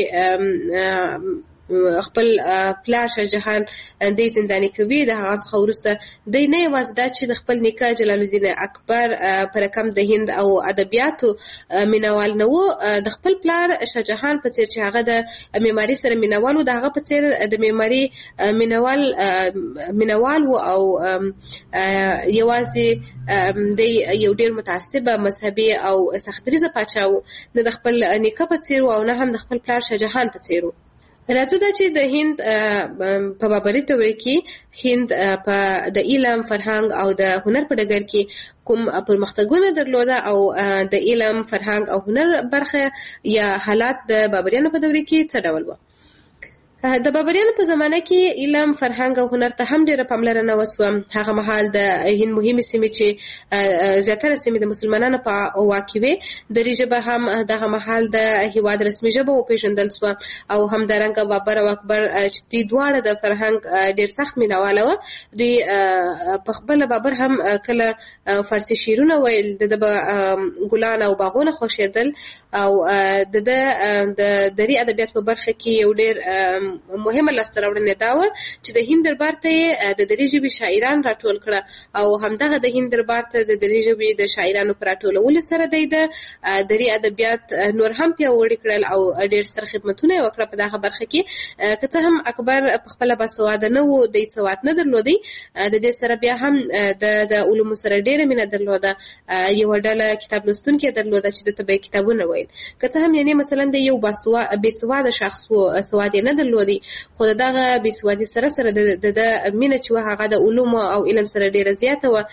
خپل پلار شاهجهان دی زنداني کوي د هغه څخه وروسته دی نه یوازې دا چې د خپل نیکه جلال الدین اکبر په رقم د هند او ادبیاتو مینوال نه و، د خپل پلار شاهجهان په څېر چې هغه د معماري سره مینوال و د هغه په څېر د معماري مینوال مینوال و او یوازې دی یو ډېر متعصبه مذهبي او سختدریځه پاچا و، نه د خپل نیکه په څېر و او نه هم د خپل پلار شاهجهان په څېر و. راځو دا چې د هند په بابري دورې کې هند په د علم، فرهنګ او د هنر په ډګر کې کوم پرمختګونه درلوده او د علم، فرهنګ او هنر برخه یا حالات د بابریانو په دورې کې څه ډول وو. د بابریانو په زمانه کې علم، فرهنګ او هنر ته هم ډیره پاملرنه وسوه. هغه مهال د هند مهمه سیمې چې زیاتره سیمې د مسلمانانو په واک کې د ژبه هم دغه مهال د هیواد رسمي ژبه وپېژندل سوه او همدارنګه بابر او اکبر چې دوی دواړه د فرهنګ ډیر سخت مینواله وه. دوی په خپله بابر هم کله فارسي شعرونه ویل، د ده به ګلان او باغونه خوښېدل او د ده د دري ادبیات په برخه کې یو ډیر مهمه لاسته راوړنه دا وه چې د هند دربار ته د دري ژبې شاعران راټول کړه او همدغه د هند دربار ته د دري ژبې د شاعرانو په راټولولو سره دی د دري ادبیات نور هم پیاوړي کړل او ډیر ستر خدمتونه یې وکړه په دغه برخه کې. که څه هم اکبر په خپله باسواده نه و، دی سواد نه درلودی، د دې سره بیا هم د علومو سره ډیره مینه درلوده. یوه ډله کتاب لوستونکې درلوده چې دته به یې کتابونه ویل. که څه هم یعنې مثلا د یو بېسواده شخص و، سواد یې نه درلودی، خو د دغه بېسوادي سره سره د ده مینه چې وه هغه د علومو او علم سره ډیره زیاته وه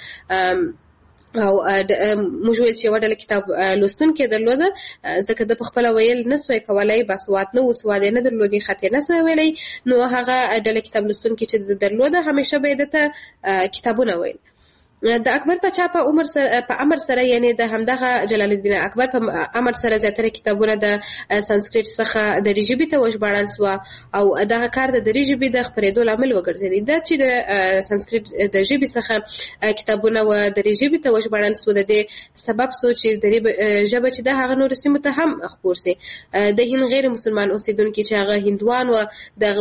او موږ ویل چې یوه ډله کتاب لوستونکې درلوده، ځکه ده په خپله ویل نه سوی کولی، باسواد نه و، سواد یې نه درلودی، خط یې نه سوی ویلی، نو هغه ډله کتاب لوستونکې چې درلوده همیشه به یې ده ته کتابونه ویل. د اکبر پاچا په عمر سره په امر سره یعنی د همدغه جلال الدین اکبر په امر سره زیاتره کتابونه د سانسکریت څخه د ژبې ته وژباړل سوه او دغه کار د دري ژبې د خپرېدو لامل وګرځېدی. دا چې د سانسکریت د ژبې څخه کتابونه و دري ژبې ته وژباړل سوه، د دې سبب سو چې دري ژبه چې د هغه نورو سیمو ته هم خپور سي. د هند غیر مسلمان اوسیدونکي چې هغه هندوان و،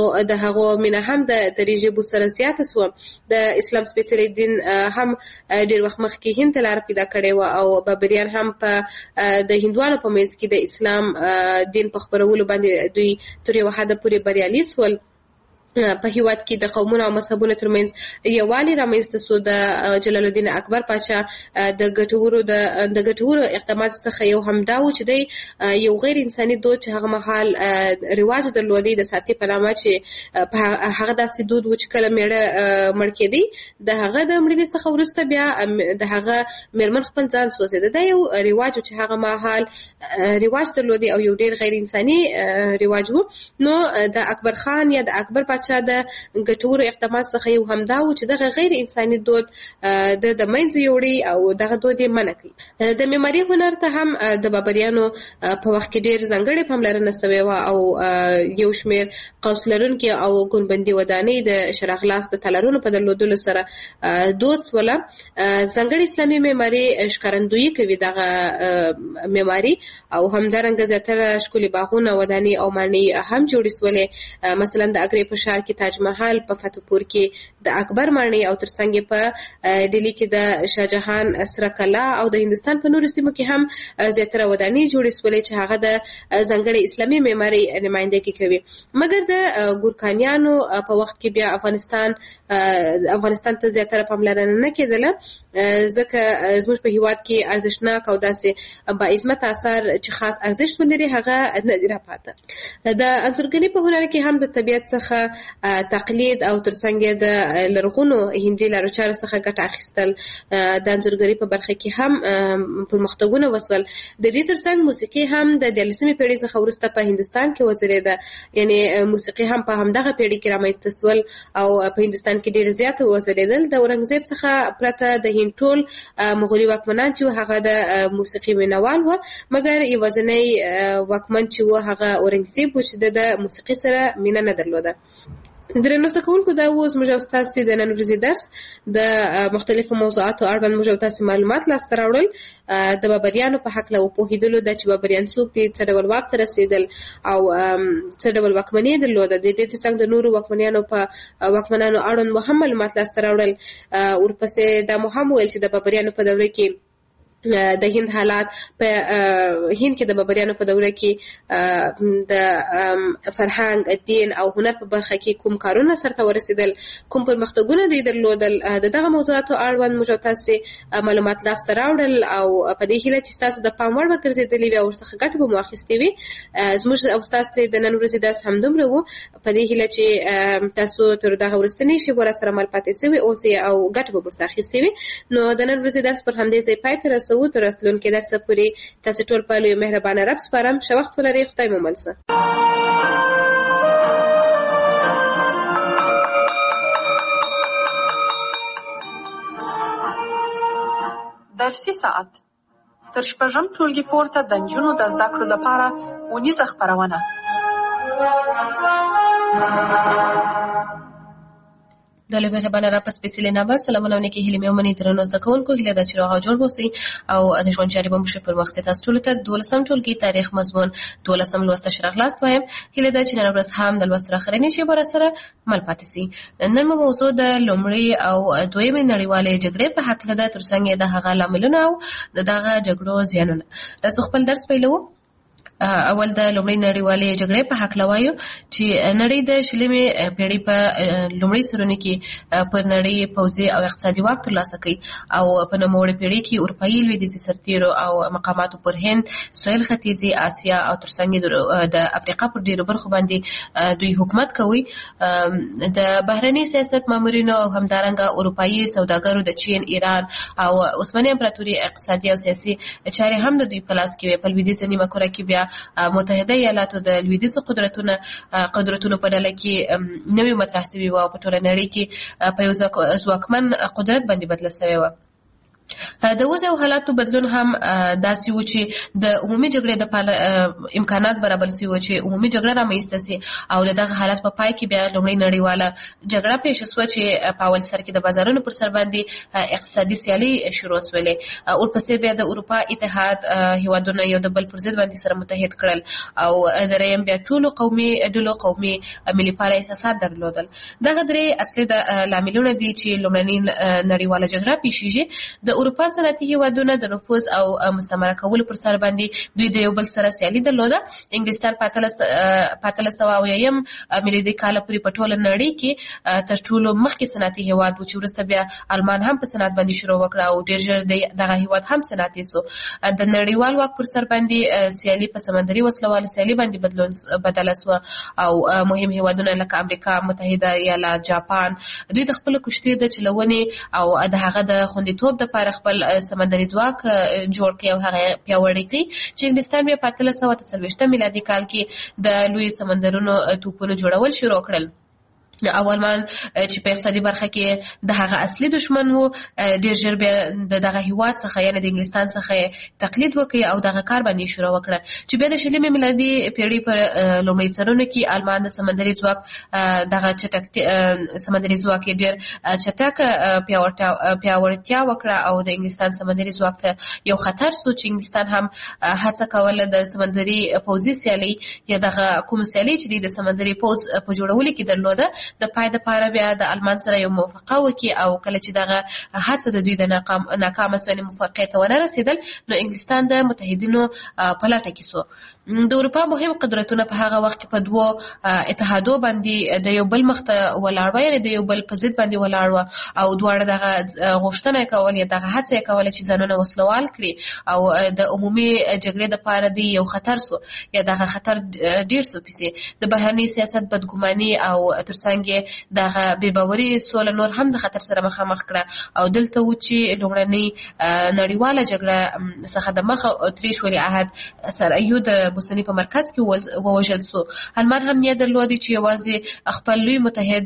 د هغو مینه هم د دري ژبو سره زیاته سوه. د اسلام سپېڅلی دین هم ډیر وخت مخکې هند ته لاره پیدا کړې وه او بابریان هم په د هندوانو په منځ کې د اسلام دین په خپرولو باندې دوی تر یوه حده پورې بریالي سول. په هیواد کې د قومونو او مذهبونو ترمنځ یووالی رامنځته سو. د جلال الدین اکبر پاچا د ګټورو د ګټورو اقداماتو څخه یو همدا و چې دی یو غیر انساني دود چې هغه مهال رواج درلودی د ساتي په نامه، چې هغه داسې دود و چې کله میړه مړ کېدی د هغه د مړینې څخه وروسته بیا د هغه میرمن خپل ځان سوځېده. دا یو رواج و چې هغه مهال رواج درلودی او یو ډیر غیر انساني رواج و. نو د اکبر خان یا د اکبر پاچا د ګټورو اقدامات څخه یو همدا و چې دغه غیر انساني دود د د منځه یوړي او دغه دود یې منع کړي. د معماري هنر ته هم د بابریانو په وخت کې ډیر ځانګړې پاملرنه سوې وه او یو شمېر قوس لرونکي او ګنبندي ودانۍ د شراغلاس د تالارونو په درلودلو سره دود سوله. ځانګړې اسلامي معماري ښکارندویي کوي دغه معماري او همدارنګه زیاتره ښکلي باغونه، ودانۍ او ماڼۍ هم جوړې سولې. مثلا د اګرې په ښار کې تاج محل، په فتح پور کې د اکبر ماڼۍ او ترڅنګ په ډیلي کې د شاهجهان سره کلا او د هندستان په نورو سیمو کې هم زیاتره ودانۍ جوړې سولې چې هغه د ځانګړې اسلامي معمارۍ نمایندګي کوي. مګر د ګورکانیانو په وخت کې بیا افغانستان افغانستان ته زیاتره پاملرنه نه کېدله، ځکه زموږ په هیواد کې ارزښتناک او داسې باعظمته اثار چې خاص ارزښت ولري هغه نه دي راپاته. د انځورګرۍ په هنر کې هم د طبیعت څخه تقلید او ترڅنګ د لرغونو هندي لارو چارو څخه ګټه اخیستل. د انځورګرۍ په برخه کې هم پرمختګونه وسول. د دې ترڅنګ موسیقي هم د دیارلسمې پیړۍ څخه وروسته په هندستان کې وځلېده، یعنی موسیقي هم په همدغه پیړۍ کې رامنځته سول او په هندستان کې ډېر زیات وځلېدل. د اورنګزیب څخه پرته د هند ټول مغولي واکمنان چې هغه د موسیقي مینوال و، مګر یوازینی واکمن چې و هغه اورنګزیب و چې د موسیقي سره مینه نه درلوده. درنو زده کوونکو، دا و زموږ او ستاسې د نن ورځې درس د مختلفو موضوعاتو اړوند موږ او تاسې معلومات لاسته راوړل. د بابریانو په هکله وپوهېدلو ده چې بابریان څوک دي، څه ډول واک ته رسېدل او څه ډول واکمني یې درلوده. د دې ترڅنګ د نورو واکمنیانو په واکمنانو اړوند مو هم معلومات لاسته راوړل. ورپسې دا مو هم ویل چې د بابریانو په دوره کې د هند حالات په هند کې د بابریانو په دوره کې د فرهنګ، دین او هنر په برخه کې کوم کارونه سرته ورسېدل، کوم پرمختګونه دوی درلودل. د دغه موضوعاتو اړوند موږ تاسې معلومات لاسته راوړل او په دې هیله چې ستاسو د پام وړ به ګرځېدلي وي او ورڅخه ګټه به مو اخیستې وي. زموږ او ستاسې د نن ورځې درس همدومره و. په دې هیله چې تاسو تر دغه وروستنۍ شېبو راسره مل پاتې سوي اوسئ او ګټه به ورڅخه اخیستې وي. نو د نن ورځې درس پر همدې ځای پای ته رسوو. تر راتلونکي درس پورې تاسو ټول په لوی مهربانه رب سپارم. ښه وخت ولرئ. خدای مو مل شه. فارسي ساعت تر شپږم ټولګي پورته د نجونو د زده کړو لپاره اونیزه خپرونه. د لوی مهربانه را په سپېڅلې نامه سلامونه ونکي هیلې مې ومني درنو زده کوونکو هیله ده چې روغ او جوړ اوسئ او د ژوند چارې به مو ښې پر مخ ځي. تاسو ټولو ته دولسم ټولګي تاریخ مضمون دولسم لوست ښه راغلاست وایم. هیله ده چې نن ورځ هم د لوست اخرنۍ شیبه راسره مل پاتې سي. نن مو موضوع د لومړۍ او دویمې نړیوالې جګړې په هکله ده، ترڅنګ یې د هغه لاملونه او د دغه جګړو زیانونه. تاسو خپل درس پیلوو. اول د لومړۍ نړیوالې جګړې په هکله وایو چې نړۍ د شلمې پیړۍ په لومړۍ سرونه کې په نړۍ پوځي او اقتصادي واک ترلاسه کړ او په نوموړې پیړۍ کې اروپایي لویدیځي سرتیرو او مقاماتو پر هند، سویل ختیځي اسیا او ترڅنګ د افریقا پر ډیرو برخو باندې دوی حکومت کوي. د بهرني سیاست مامورینو او همدارنګه اروپایي سوداګرو د چین، ایران او عثماني امپراتوري اقتصادي او سیاسي چارې هم د دوی په لاس کې وې. په لویدیځه نیمه کره کې بیا متحده ایالاتو د لویدیځو قدرتونو قدرتونو په ډله کې نوې مطرح شوې وه او په ټوله نړۍ کې په یو ځواکمن قدرت باندې بدله شوې وه. د وضع او حالاتو بدلون هم داسې و چې د عمومي جګړې د امکانات برابر شي و چې عمومي جګړه رامنځته شي او د دغه حالت په پای کې بیا لومړۍ نړیواله جګړه پیښ شوه چې په اول سر کې د بازارونو پر سر باندې اقتصادي سیالي شروع شولې. ورپسې بیا د اروپا اتحاد هیوادونه یو د بل پر ضد باندې سره متحد کړل او دریم بیا ټولو قومي ډلو قومي ملي پاله احساسات درلودل. دغه درې اصلي د لاملونه دي چې لومړنۍ نړیواله جګړه پیښیږي. د اروپا صنعتي هیوادونه د نفوذ او مستعمره کولو پر سر باندې دوی د یو بل سره سیالي درلوده. انګلستان په اتلس سوه اویایم میلادي کال پورې په ټوله نړۍ کې تر ټولو مخکې صنعتي هیواد و چې وروسته بیا المان هم په صنعت باندې شروع وکړه او ډېر ژر دغه هیواد هم صنعتي سو. د نړیوال واک پر سر باندې سیالي په سمندري وسلوالو سیالي باندې بدلون بدله سوه او مهم هیوادونه لکه امریکا متحده ایالات، جاپان دوی د خپلو کشتیو د چلونې او د هغه د خوندیتوب دپاره خپل سمندري ځواک جوړ کړي او هغه پیاوړی کړي چې انګلستان بیا په اتلس سوه اته څلوېښتم میلادي کال کې د لوی سمندرونو توپونو جوړول شروع کړل. اولمان چې په اقتصادي برخه کې د هغه اصلي دشمن وو ډېر ژر بیا د دغه هیواد څخه یعنې د انګلستان څخه تقلید وکړي او دغه کار باندې شروع وکړه چې بیا د شلمې میلادي پیړۍ په لومړۍ سرونو کې المان د سمندري ځواک دغه چټک سمندري ځواک یې ډېر چټک پیاوړتیا وکړه او د انګلستان سمندري ځواک ته یو خطر سو چې انګلستان هم هڅه کوله د سمندري پوځي سیالۍ یا دغه کوم سیالۍ چې د سمندري پوځ په جوړولو کې درلوده د پای د پاره بیا د المان سره یو موافقه وکړي او کله چې دغه هڅه د دوی د ناکام ناکامه څونې موافقې ته ونه رسېدل نو انګلستان د متحدینو په لټه کې سو. د اروپا مهم قدرتونه په هغه وخت کې په دوو اتحادو باندې د یو بل مخ ته ولاړ وو، یعنې د یو بل په ضد باندې ولاړ وو او دواړه دغه غوښتنه یې کوله یا دغه هڅه یې کوله چې ځانونه وسلوال کړي او د عمومي جګړې دپاره د یو خطر سو یا دغه خطر ډېر سو پسې د بهرني سیاست بدګماني او ترڅنګ یې دغه بې باوري سوله نور هم د خطر سره مخامخ کړه او دلته و چې لومړنۍ نړیواله جګړه څخه د مخه اتریش ولیعهد سر ایود بوسني په مرکز کې ووژل سو. المان هم نیت درلودی چې یوازې خپل لوی متحد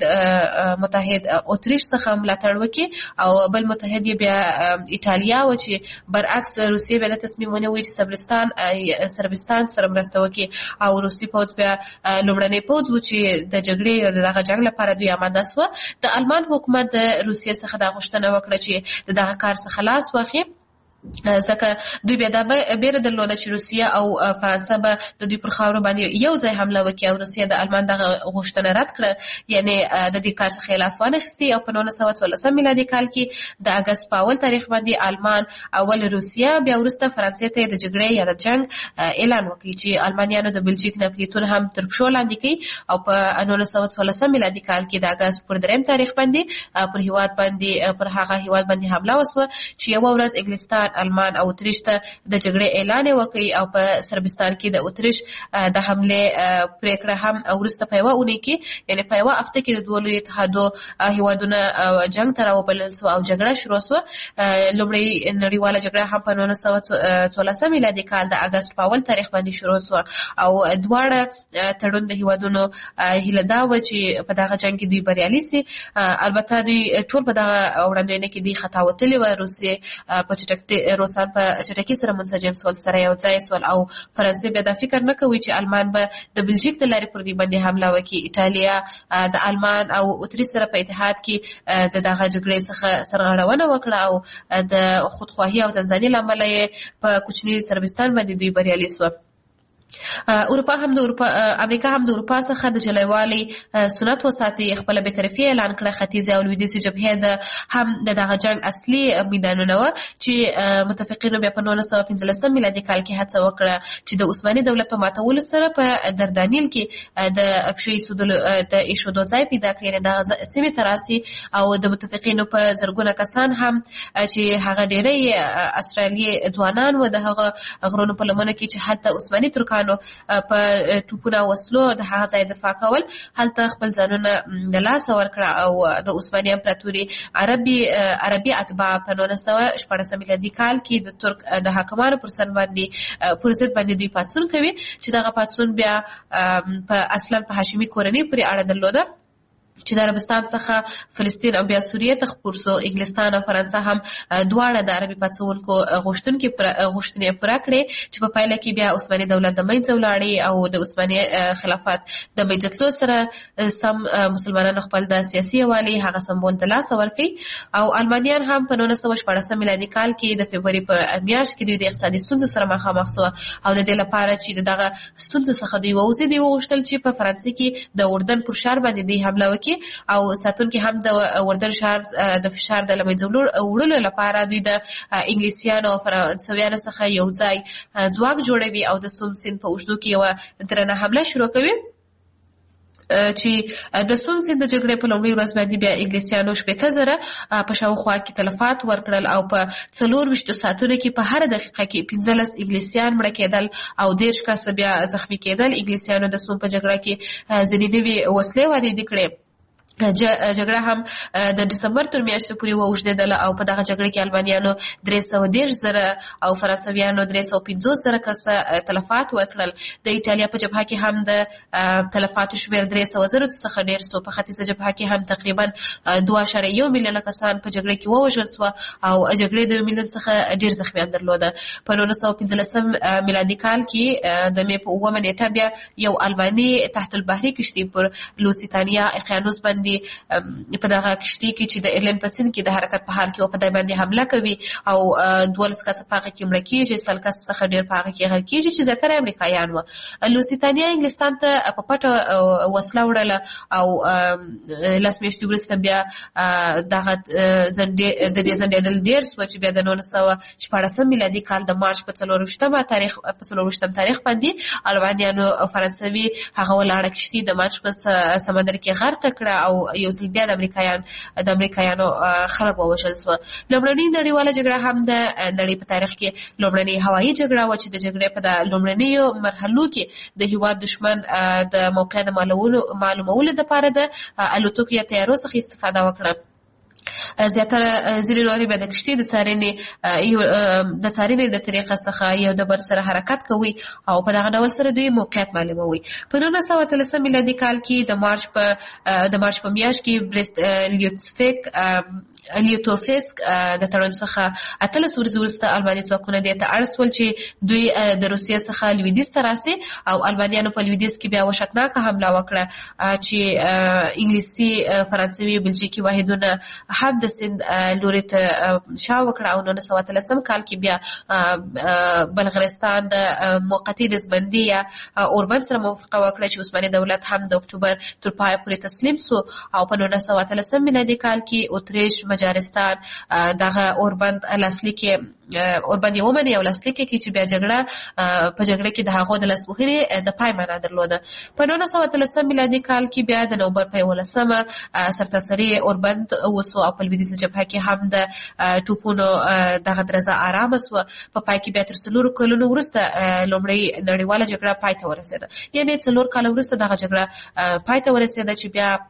متحد اتریش څخه ملاتړ وکړي او بل متحد یې بیا ایټالیا و چې برعکس روسیې بیا د تصمیم ونیوی چې صربستان صربستان سره مرسته وکړي او روسي پوځ بیا لومړنی پوځ و چې د جګړې دغه جنګ لپاره دوی آماده سوه. د المان حکومت د روسیې څخه دا غوښتنه وکړه چې د دغه کار څخه لاس واخلي ځکه دوی بیا دا بیره درلوده چې روسیه او فرانسه به د دوی پر خاوره باندې یو ځای حمله وکړي او روسیه د المان دغه غوښتنه رد کړه، یعنې د دې کار څخه یې لاس وانخیستي او په نولس سوه څوارلسم میلادي کال کې د اګست په اول تاریخ باندې المان اول روسیه بیا وروسته فرانسې ته د جګړې یا د جنګ اعلان وکړي چې المانیانو د بلجیک ناپلیتون هم تر پښو لاندې کړي او په نولس سوه څوارلسم میلادي کال کې د اګست پر دریم تاریخ باندې پر هیواد باندې پر هغه هیواد باندې حمله وسوه چې یوه ورځ انګلستان، المان او اتریش ته د جګړې اعلان وکړي او په صربستان کې د اتریش د حمله پریکړه هم وروسته په یوه اونۍ کې یعنې په یوه هفته کې د دوه لویو اتحادو هیوادونه جنګ ته راوبلل سوه او جګړه شروع سوه. لومړۍ نړیواله جګړه هم په نولس سوه څوارلسم میلادي کال د اګست په اول تاریخ باندې شروع سوه او دواړه تړون د هیوادونو هیله دا وه چې په دغه جنګ کې دوی بریالي سي. البته دوی ټول په دغه وړاندوینه کې دوی خطا وتلې وه. روسیې په چټکتیا چې روسان په چټکۍ سره منسجم سول سره یو ځای سول او فرانسې بیا دا فکر نه کوي چې المان به د بلژیک د لارې پر دې باندې حمله وکړي. ایټالیا د المان او اتریش سره په اتحاد کې د دغه جګړې څخه سرغړونه وکړه او د خودخواهي او ځانځاني له امله یې په کوچني سربستان باندې دوی بریالي سول. اروپا هم د اروپا امریکا هم د اروپا څخه د جلایوالي سنت وساتي، خپل بی‌طرفي اعلان کړه. ختیځه او لویدیځه جبهه د هم د دغه جنگ اصلي میدانونه و چې متفقینو بیا په نولس سوه پنځلسم میلادي کال کې هڅه وکړه چې د عثماني دولت په ماتولو سره په دردانیل کې د پښې ایښودلو د ایښودو ځای پیدا کړي، یعنې دغه سیمې ته راسي. او د متفقینو په زرګونه کسان هم چې هغه ډېری استرالیي ځوانان و د هغه غرونو په لمنو کې چې هلته عثماني ترکان نو په ټوپونه وسلو د هغه ځای دفاع کول، هلته خپل ځانونه د لاسه ورکړه او د عثماني امپراتوري عربي عربي اتباع په نولس سوه شپاړسم میلادي کال کې د ترک د حاکمانو پر سر باندې پر ضد باندې دوی پاڅون کوي چې دغه پاڅون بیا په اصلا په هاشمي کورنۍ پورې اړه درلوده چې د عربستان څخه فلسطین او بیا سوریه ته خپور سو. انګلستان او فرانسه هم دواړه د عربي پاڅونکو غوښتنې غوښتنې پوره کړې چې په پایله کې بیا عثماني دولت د منځه ولاړې او د عثماني خلافت د منځه تلو سره سم مسلمانانو خپل د سیاسي یووالي هغه سمبول د لاسه ورکړي. او المانیان هم په نولس سوه شپاړسم میلادي کال کې د فبروري په میاشت کې دوی د اقتصادي ستونزو سره مخامخ سوه او د دې لپاره چې دغه ستونزو څخه دوی ووځي دوی وغوښتل چې په فرانسې کې د اردن پر ښار باندې دوی حمله وکړي او ساتونکي هم د اردن ښار د فشار د له منځه وړلو لپاره دوی د انګلیسیانو او فرانسویانو څخه یو ځای ځواک جوړوي او د سوم سیند په اوږدو کې یوه درنه حمله شروع کوي چې د سوم سیند د جګړې په لومړۍ ورځ باندې بیا انګلیسیانو شپېته زره په شاوخوا کې تلفات ورکړل او په څلور ویشتو ساعتونو کې په هره دقیقه کې پنځلس انګلیسیان مړه کېدل او دېرش کسه بیا زخمي کېدل. انګلیسیانو د سوم په جګړه کې ځینې نوې وسلې واردې کړې. جګړه هم د دسمبر تر میاشتې پورې واوږدېدله او په دغه جګړه کې المانیانو درې سوه دېرش زره او فرانسویانو درې سوه پنځوس زره کسه تلفات ورکړل. د ایټالیا په جبهه کې هم د تلفاتو شمېر درې سوه زرو څخه ډېر سو. په ختیځه جبهه کې هم تقریبا دوه اعشاریه یو میلیونه کسان په جګړه کې ووژل سوه او جګړې د یو میلیون څخه ډېر زخمیان درلوده. په نولس سوه پنځلسم میلادي کال کې د مې په اوومه نېټه بیا یو الباني تحت البحري کشتۍ پر لوسیتانیا اقیانوس باندې په دغه کشتۍ کې چې د ایرلند په سیند کې د حرکت په حال کې و په دای باندې حمله کوي او دولس کسه په هغه کې مړه کېږي، سل کسه څخه ډېر په هغه کې غرق کېږي چې زیاتره امریکایان وو. لوسیتانیا انګلستان ته په پټه وسله وړله او لس میاشتې وروسته بیا دغه د دې ځنډېدل ډېر سوه چې بیا د نولس سوه شپاړسم میلادي کال د مارچ په څلور ویشتمه تاریخ په څلور ویشتم تاریخ باندې البانیانو فرانسوي هغه ولاړه کشتۍ د مارچ په سمندر کې غرق کړه او یو ځل بیا د امریکایان د امریکایانو خلک ووژل سوه. لومړنۍ نړیواله جګړه هم د نړۍ په تاریخ کې لومړنۍ هوایي جګړه وه چې د جګړې په د لومړنیو مرحلو کې د هېواد دښمن د موقع د معلومولو دپاره د الوتکو یا تیارو څخه استفاده وکړه. زیاتره ځینې نورې به د کشتۍ د څارنې د څارنې د طریقه څخه یو د بل سره حرکت کوي او په دغه ډول سره دوی موقعیت معلوموي. په نولس سوه اتلسم میلادي کال کې د مارچ په د مارچ په میاشت کې بریسټ لیوتسفیک لیوتوفسک د تړون څخه اتلس ورځې وروسته الباني ځواکونه دې ته اړ سول چې دوی د روسیې څخه لویدیځ ته راسي او البانیانو په لویدیځ کې بیا وحشتناکه حمله وکړه چې انګلیسي فرانسوي بلژیکي واحدونه هم د سیند لوري ته شا وکړه او نولس سوه اتلسم کال کې بیا بلغارستان د موقتي دزبندي یا اوربند سره موافقه وکړه چې عثماني دولت هم د اکتوبر تر پایه پورې تسلیم سو او په نولس سوه اتلسم میلادي کال کې اتریش مجارستان دغه اوربند لاسلیک اوربند یې ومني او لاسلیک یې کړي چې بیا جګړه په جګړه کې د هغو د لاسوهنې د پای معنا درلوده. په نولس سوه اتلسم میلادي کال کې بیا د نومبر په یولسمه سرتاسري اوربند وسو او په لویدیځه جبهه کې هم د ټوپونو دغه درزه ارامه سوه. په پای کې بیا تر څلورو کلونو وروسته لومړۍ نړیواله جګړه پای ته ورسېده، یعنې څلور کاله وروسته دغه جګړه پای ته ورسېده چې بیا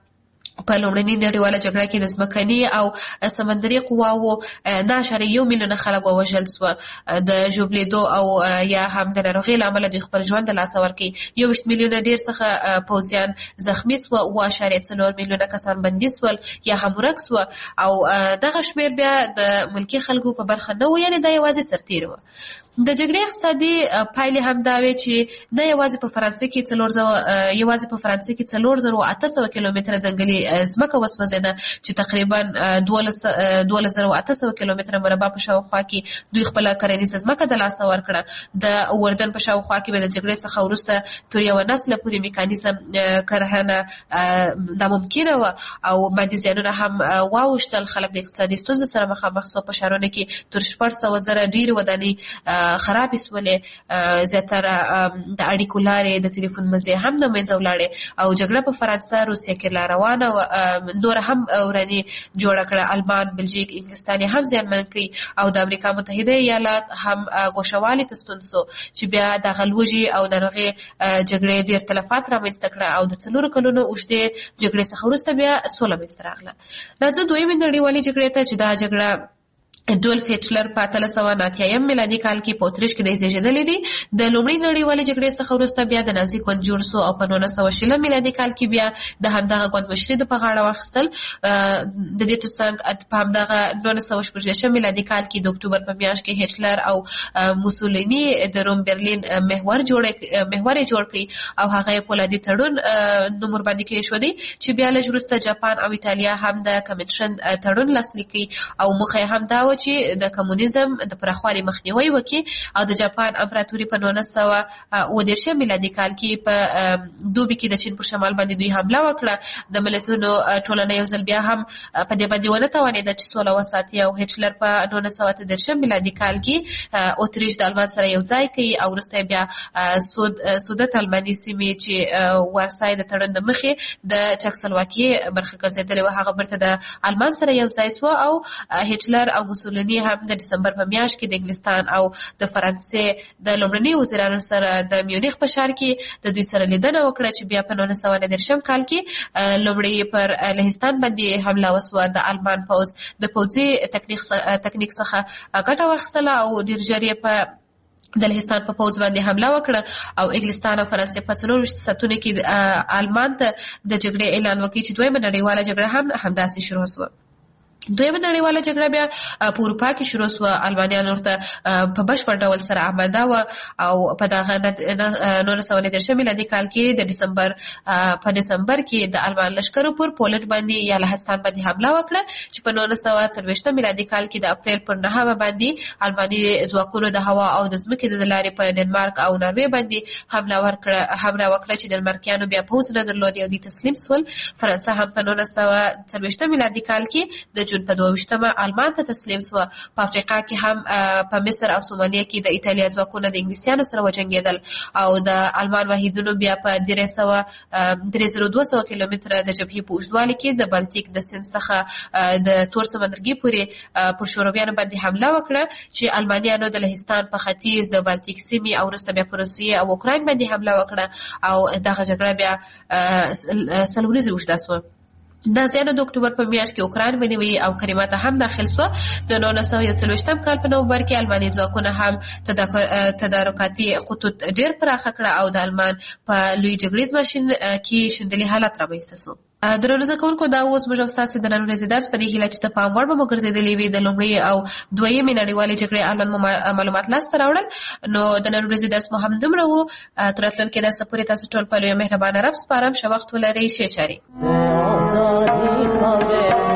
په لومړنۍ نړیواله جګړه کې د ځمکني او سمندري قواوو نه اعشاریه یو میلیونه خلک ووژل سوه. د ژوبلېدو او یا هم د ناروغۍ له امله دوی خپل ژوند له لاسه ورکړي. یوویشت میلیونه ډېر څخه پوځیان زخمي سوه، اوه اعشاریه څلور میلیونه کسان بندي سول یا هم ورک سوه. او دغه شمېر بیا د ملکي خلکو په برخه نه و، یعنې دا یوازې سرتېري وه. د جګړې اقتصادي پایلې هم دا وې چې نه یوازې په فرانسې کې څلور زره یوازې په فرانسې کې څلور زره اته سوه کیلومتره ځنګلي ځمکه وسوځېده چې تقریبا دولس زره اته سوه کیلومتره مربع په شاوخوا کې دوی خپله کرنیزه ځمکه د لاسه ورکړه. د اردن په شاوخوا کې به د جګړې څخه وروسته تر یوه نسله پورې میکانیزم کرهنه ناممکنه وه او مادي زیانونه هم واوښتل. خلک د اقتصادي ستونزو سره مخامخ سوه. په ښارونو کې تر شپږ سوه زره ډېرې ودانۍ خرابې سولې، زیاتره د اړیکو لارې د تلیفون مزې هم د منځه ولاړې او جګړه په فرانسه، روسیه کې لا روانه وه. نوره هم وراني جوړه کړه. المان، بلژیک، انګلستان هم زیانمن کړي او د امریکا متحده ایالات هم ګوښهوالي ته ستون سو چې بیا دغه لوږې او ناروغۍ جګړې ډېر تلفات رامنځته کړه او د څلورو کلونو اوږدې جګړې څخه وروسته بیا سوله منځته راغله. راځو دویمې نړیوالې جګړې ته چې دا جګړه ډولف هټلر په اتلس سوه نهه اتیایم میلادي کال کې په اتریش کې د زېږېدلی دی. د لومړۍ نړیوالې جګړې څخه وروسته بیا د نازي ګوند جوړ سو او په نولس سوه شلم میلادي کال کې بیا د همدغه ګوند مشري د په غاړه واخیستل. د دې ترڅنګ په همدغه نولس سوه شپږ دېرشم میلادي کال کې د اکتوبر په میاشت کې هټلر او موسولیني د روم برلین محور جوړ محور یې جوړ کړي او هغه یې پولادي تړون نوم ورباندې کېښودی چې بیا لږ وروسته جاپان او ایټالیا هم د کمیټشن تړون لاسلیک کړي او موخه یې هم دا چې د کمونیزم د پراخوالي مخنیوی وکړي او د جاپان امپراتوري په نولس سوه اووه دېرشم میلادي کال کې په دوبي کې د چین پر شمال باندې دوی حمله وکړه. د ملتونو ټولنه یو ځل بیا هم په دې باندې ونه توانېده چې سوله وساتي او هټلر په نولس سوه اته دېرشم میلادي کال کې اتریش د المان سره یو ځای کړي او وروسته بیا سود سودت الماني سیمې چې وارسای د تړون د مخې د چکسلواکیې برخه ګرځېدلې وه هغه بیرته د المان سره یو ځای سوه او هټلر او موسولیني هم د ډسمبر په میاشت کې د انګلستان او د فرانسې د لومړني وزیرانو سره د میونخ په ښار کې د دوی سره لیدنه وکړه چې بیا په نولس سوه نهه دېرشم کال کې لومړی پر لهستان باندې حمله وسوه. د المان پوځ د پوځي تکنیک څخه ګټه واخیستله او ډېر ژر یې په د لهستان په پوځ باندې حمله وکړه او انګلستان او فرانسې په څلور ساعتونو کې المان ته د جګړې اعلان وکړي چې دویمه نړیواله جګړه هم همداسې شروع سوه. دویمه نړیواله جګړه بیا په اروپا کې شروع سوه. المانیان ورته په بشپړ ډول سره آماده وه او په دغه نولس سوه نهه دېرشم میلادي کال کې د ډسمبر په ډسمبر کې د المان لښکرو پر پولنډ باندې یا لهستان باندې حمله وکړه چې په نولس سوه څلوېښتم میلادي کال کې د اپریل پر نهمه باندې الماني ځواکونو د هوا او د ځمکې د لارې په ډنمارک او ناروې باندې حمله وکړه حمله وکړه چې ډنمارکیانو بیا پوځ نه درلود او دوی تسلیم سول. فرانسه هم په نولس سوه څلوېښتم میلادي کال کې د جون په دوه ویشتمه آلمان ته تسلیم سوه. په افریقا کې هم په مصر او سومالیه کې د ایټالیا ځواکونه د انګلیسیانو سره وجنګېدل او د آلمان واحدونو بیا په درې سوه درې زره دوه سوه کیلومتره د جبهې په اوږدوالي کې د بالتیک د سیند څخه د تور سمندرګي پورې پر شورویانو باندې حمله وکړه چې المانیانو د لهستان په ختیځ د بالتیک سیمې او وروسته بیا په روسیې او اوکراین باندې حمله وکړه او دغه جګړه بیا سل ورځې اوږده سوه. دا زیانه د اکتوبر په میاشت کې اوکراین ونیوي او کریمیا ته هم داخل سوه. د نولس سوه یو څلوېښتم کال په نومبر کې الماني ځواکونه هم تدارکاتي خطوط ډېر پراخه کړه او د المان په لوی جګړیز ماشین کې شندلي حالت رامنځته سو. درنو زده کوونکو دا اوس موږ ستاسو د نن ورځې درس په دې هیله چې د پام وړ به مو ګرځېدلې وي د لومړۍ او دویمې نړیوالې جګړې اړوند معلومات لاسته راوړل. نو د نن ورځې درس مو هم دومره و. تر راتلونکي درسه پورې تاسو ټول په لوی مهربانه رب سپارم. ښه وخت ولرئ. ښې چارې.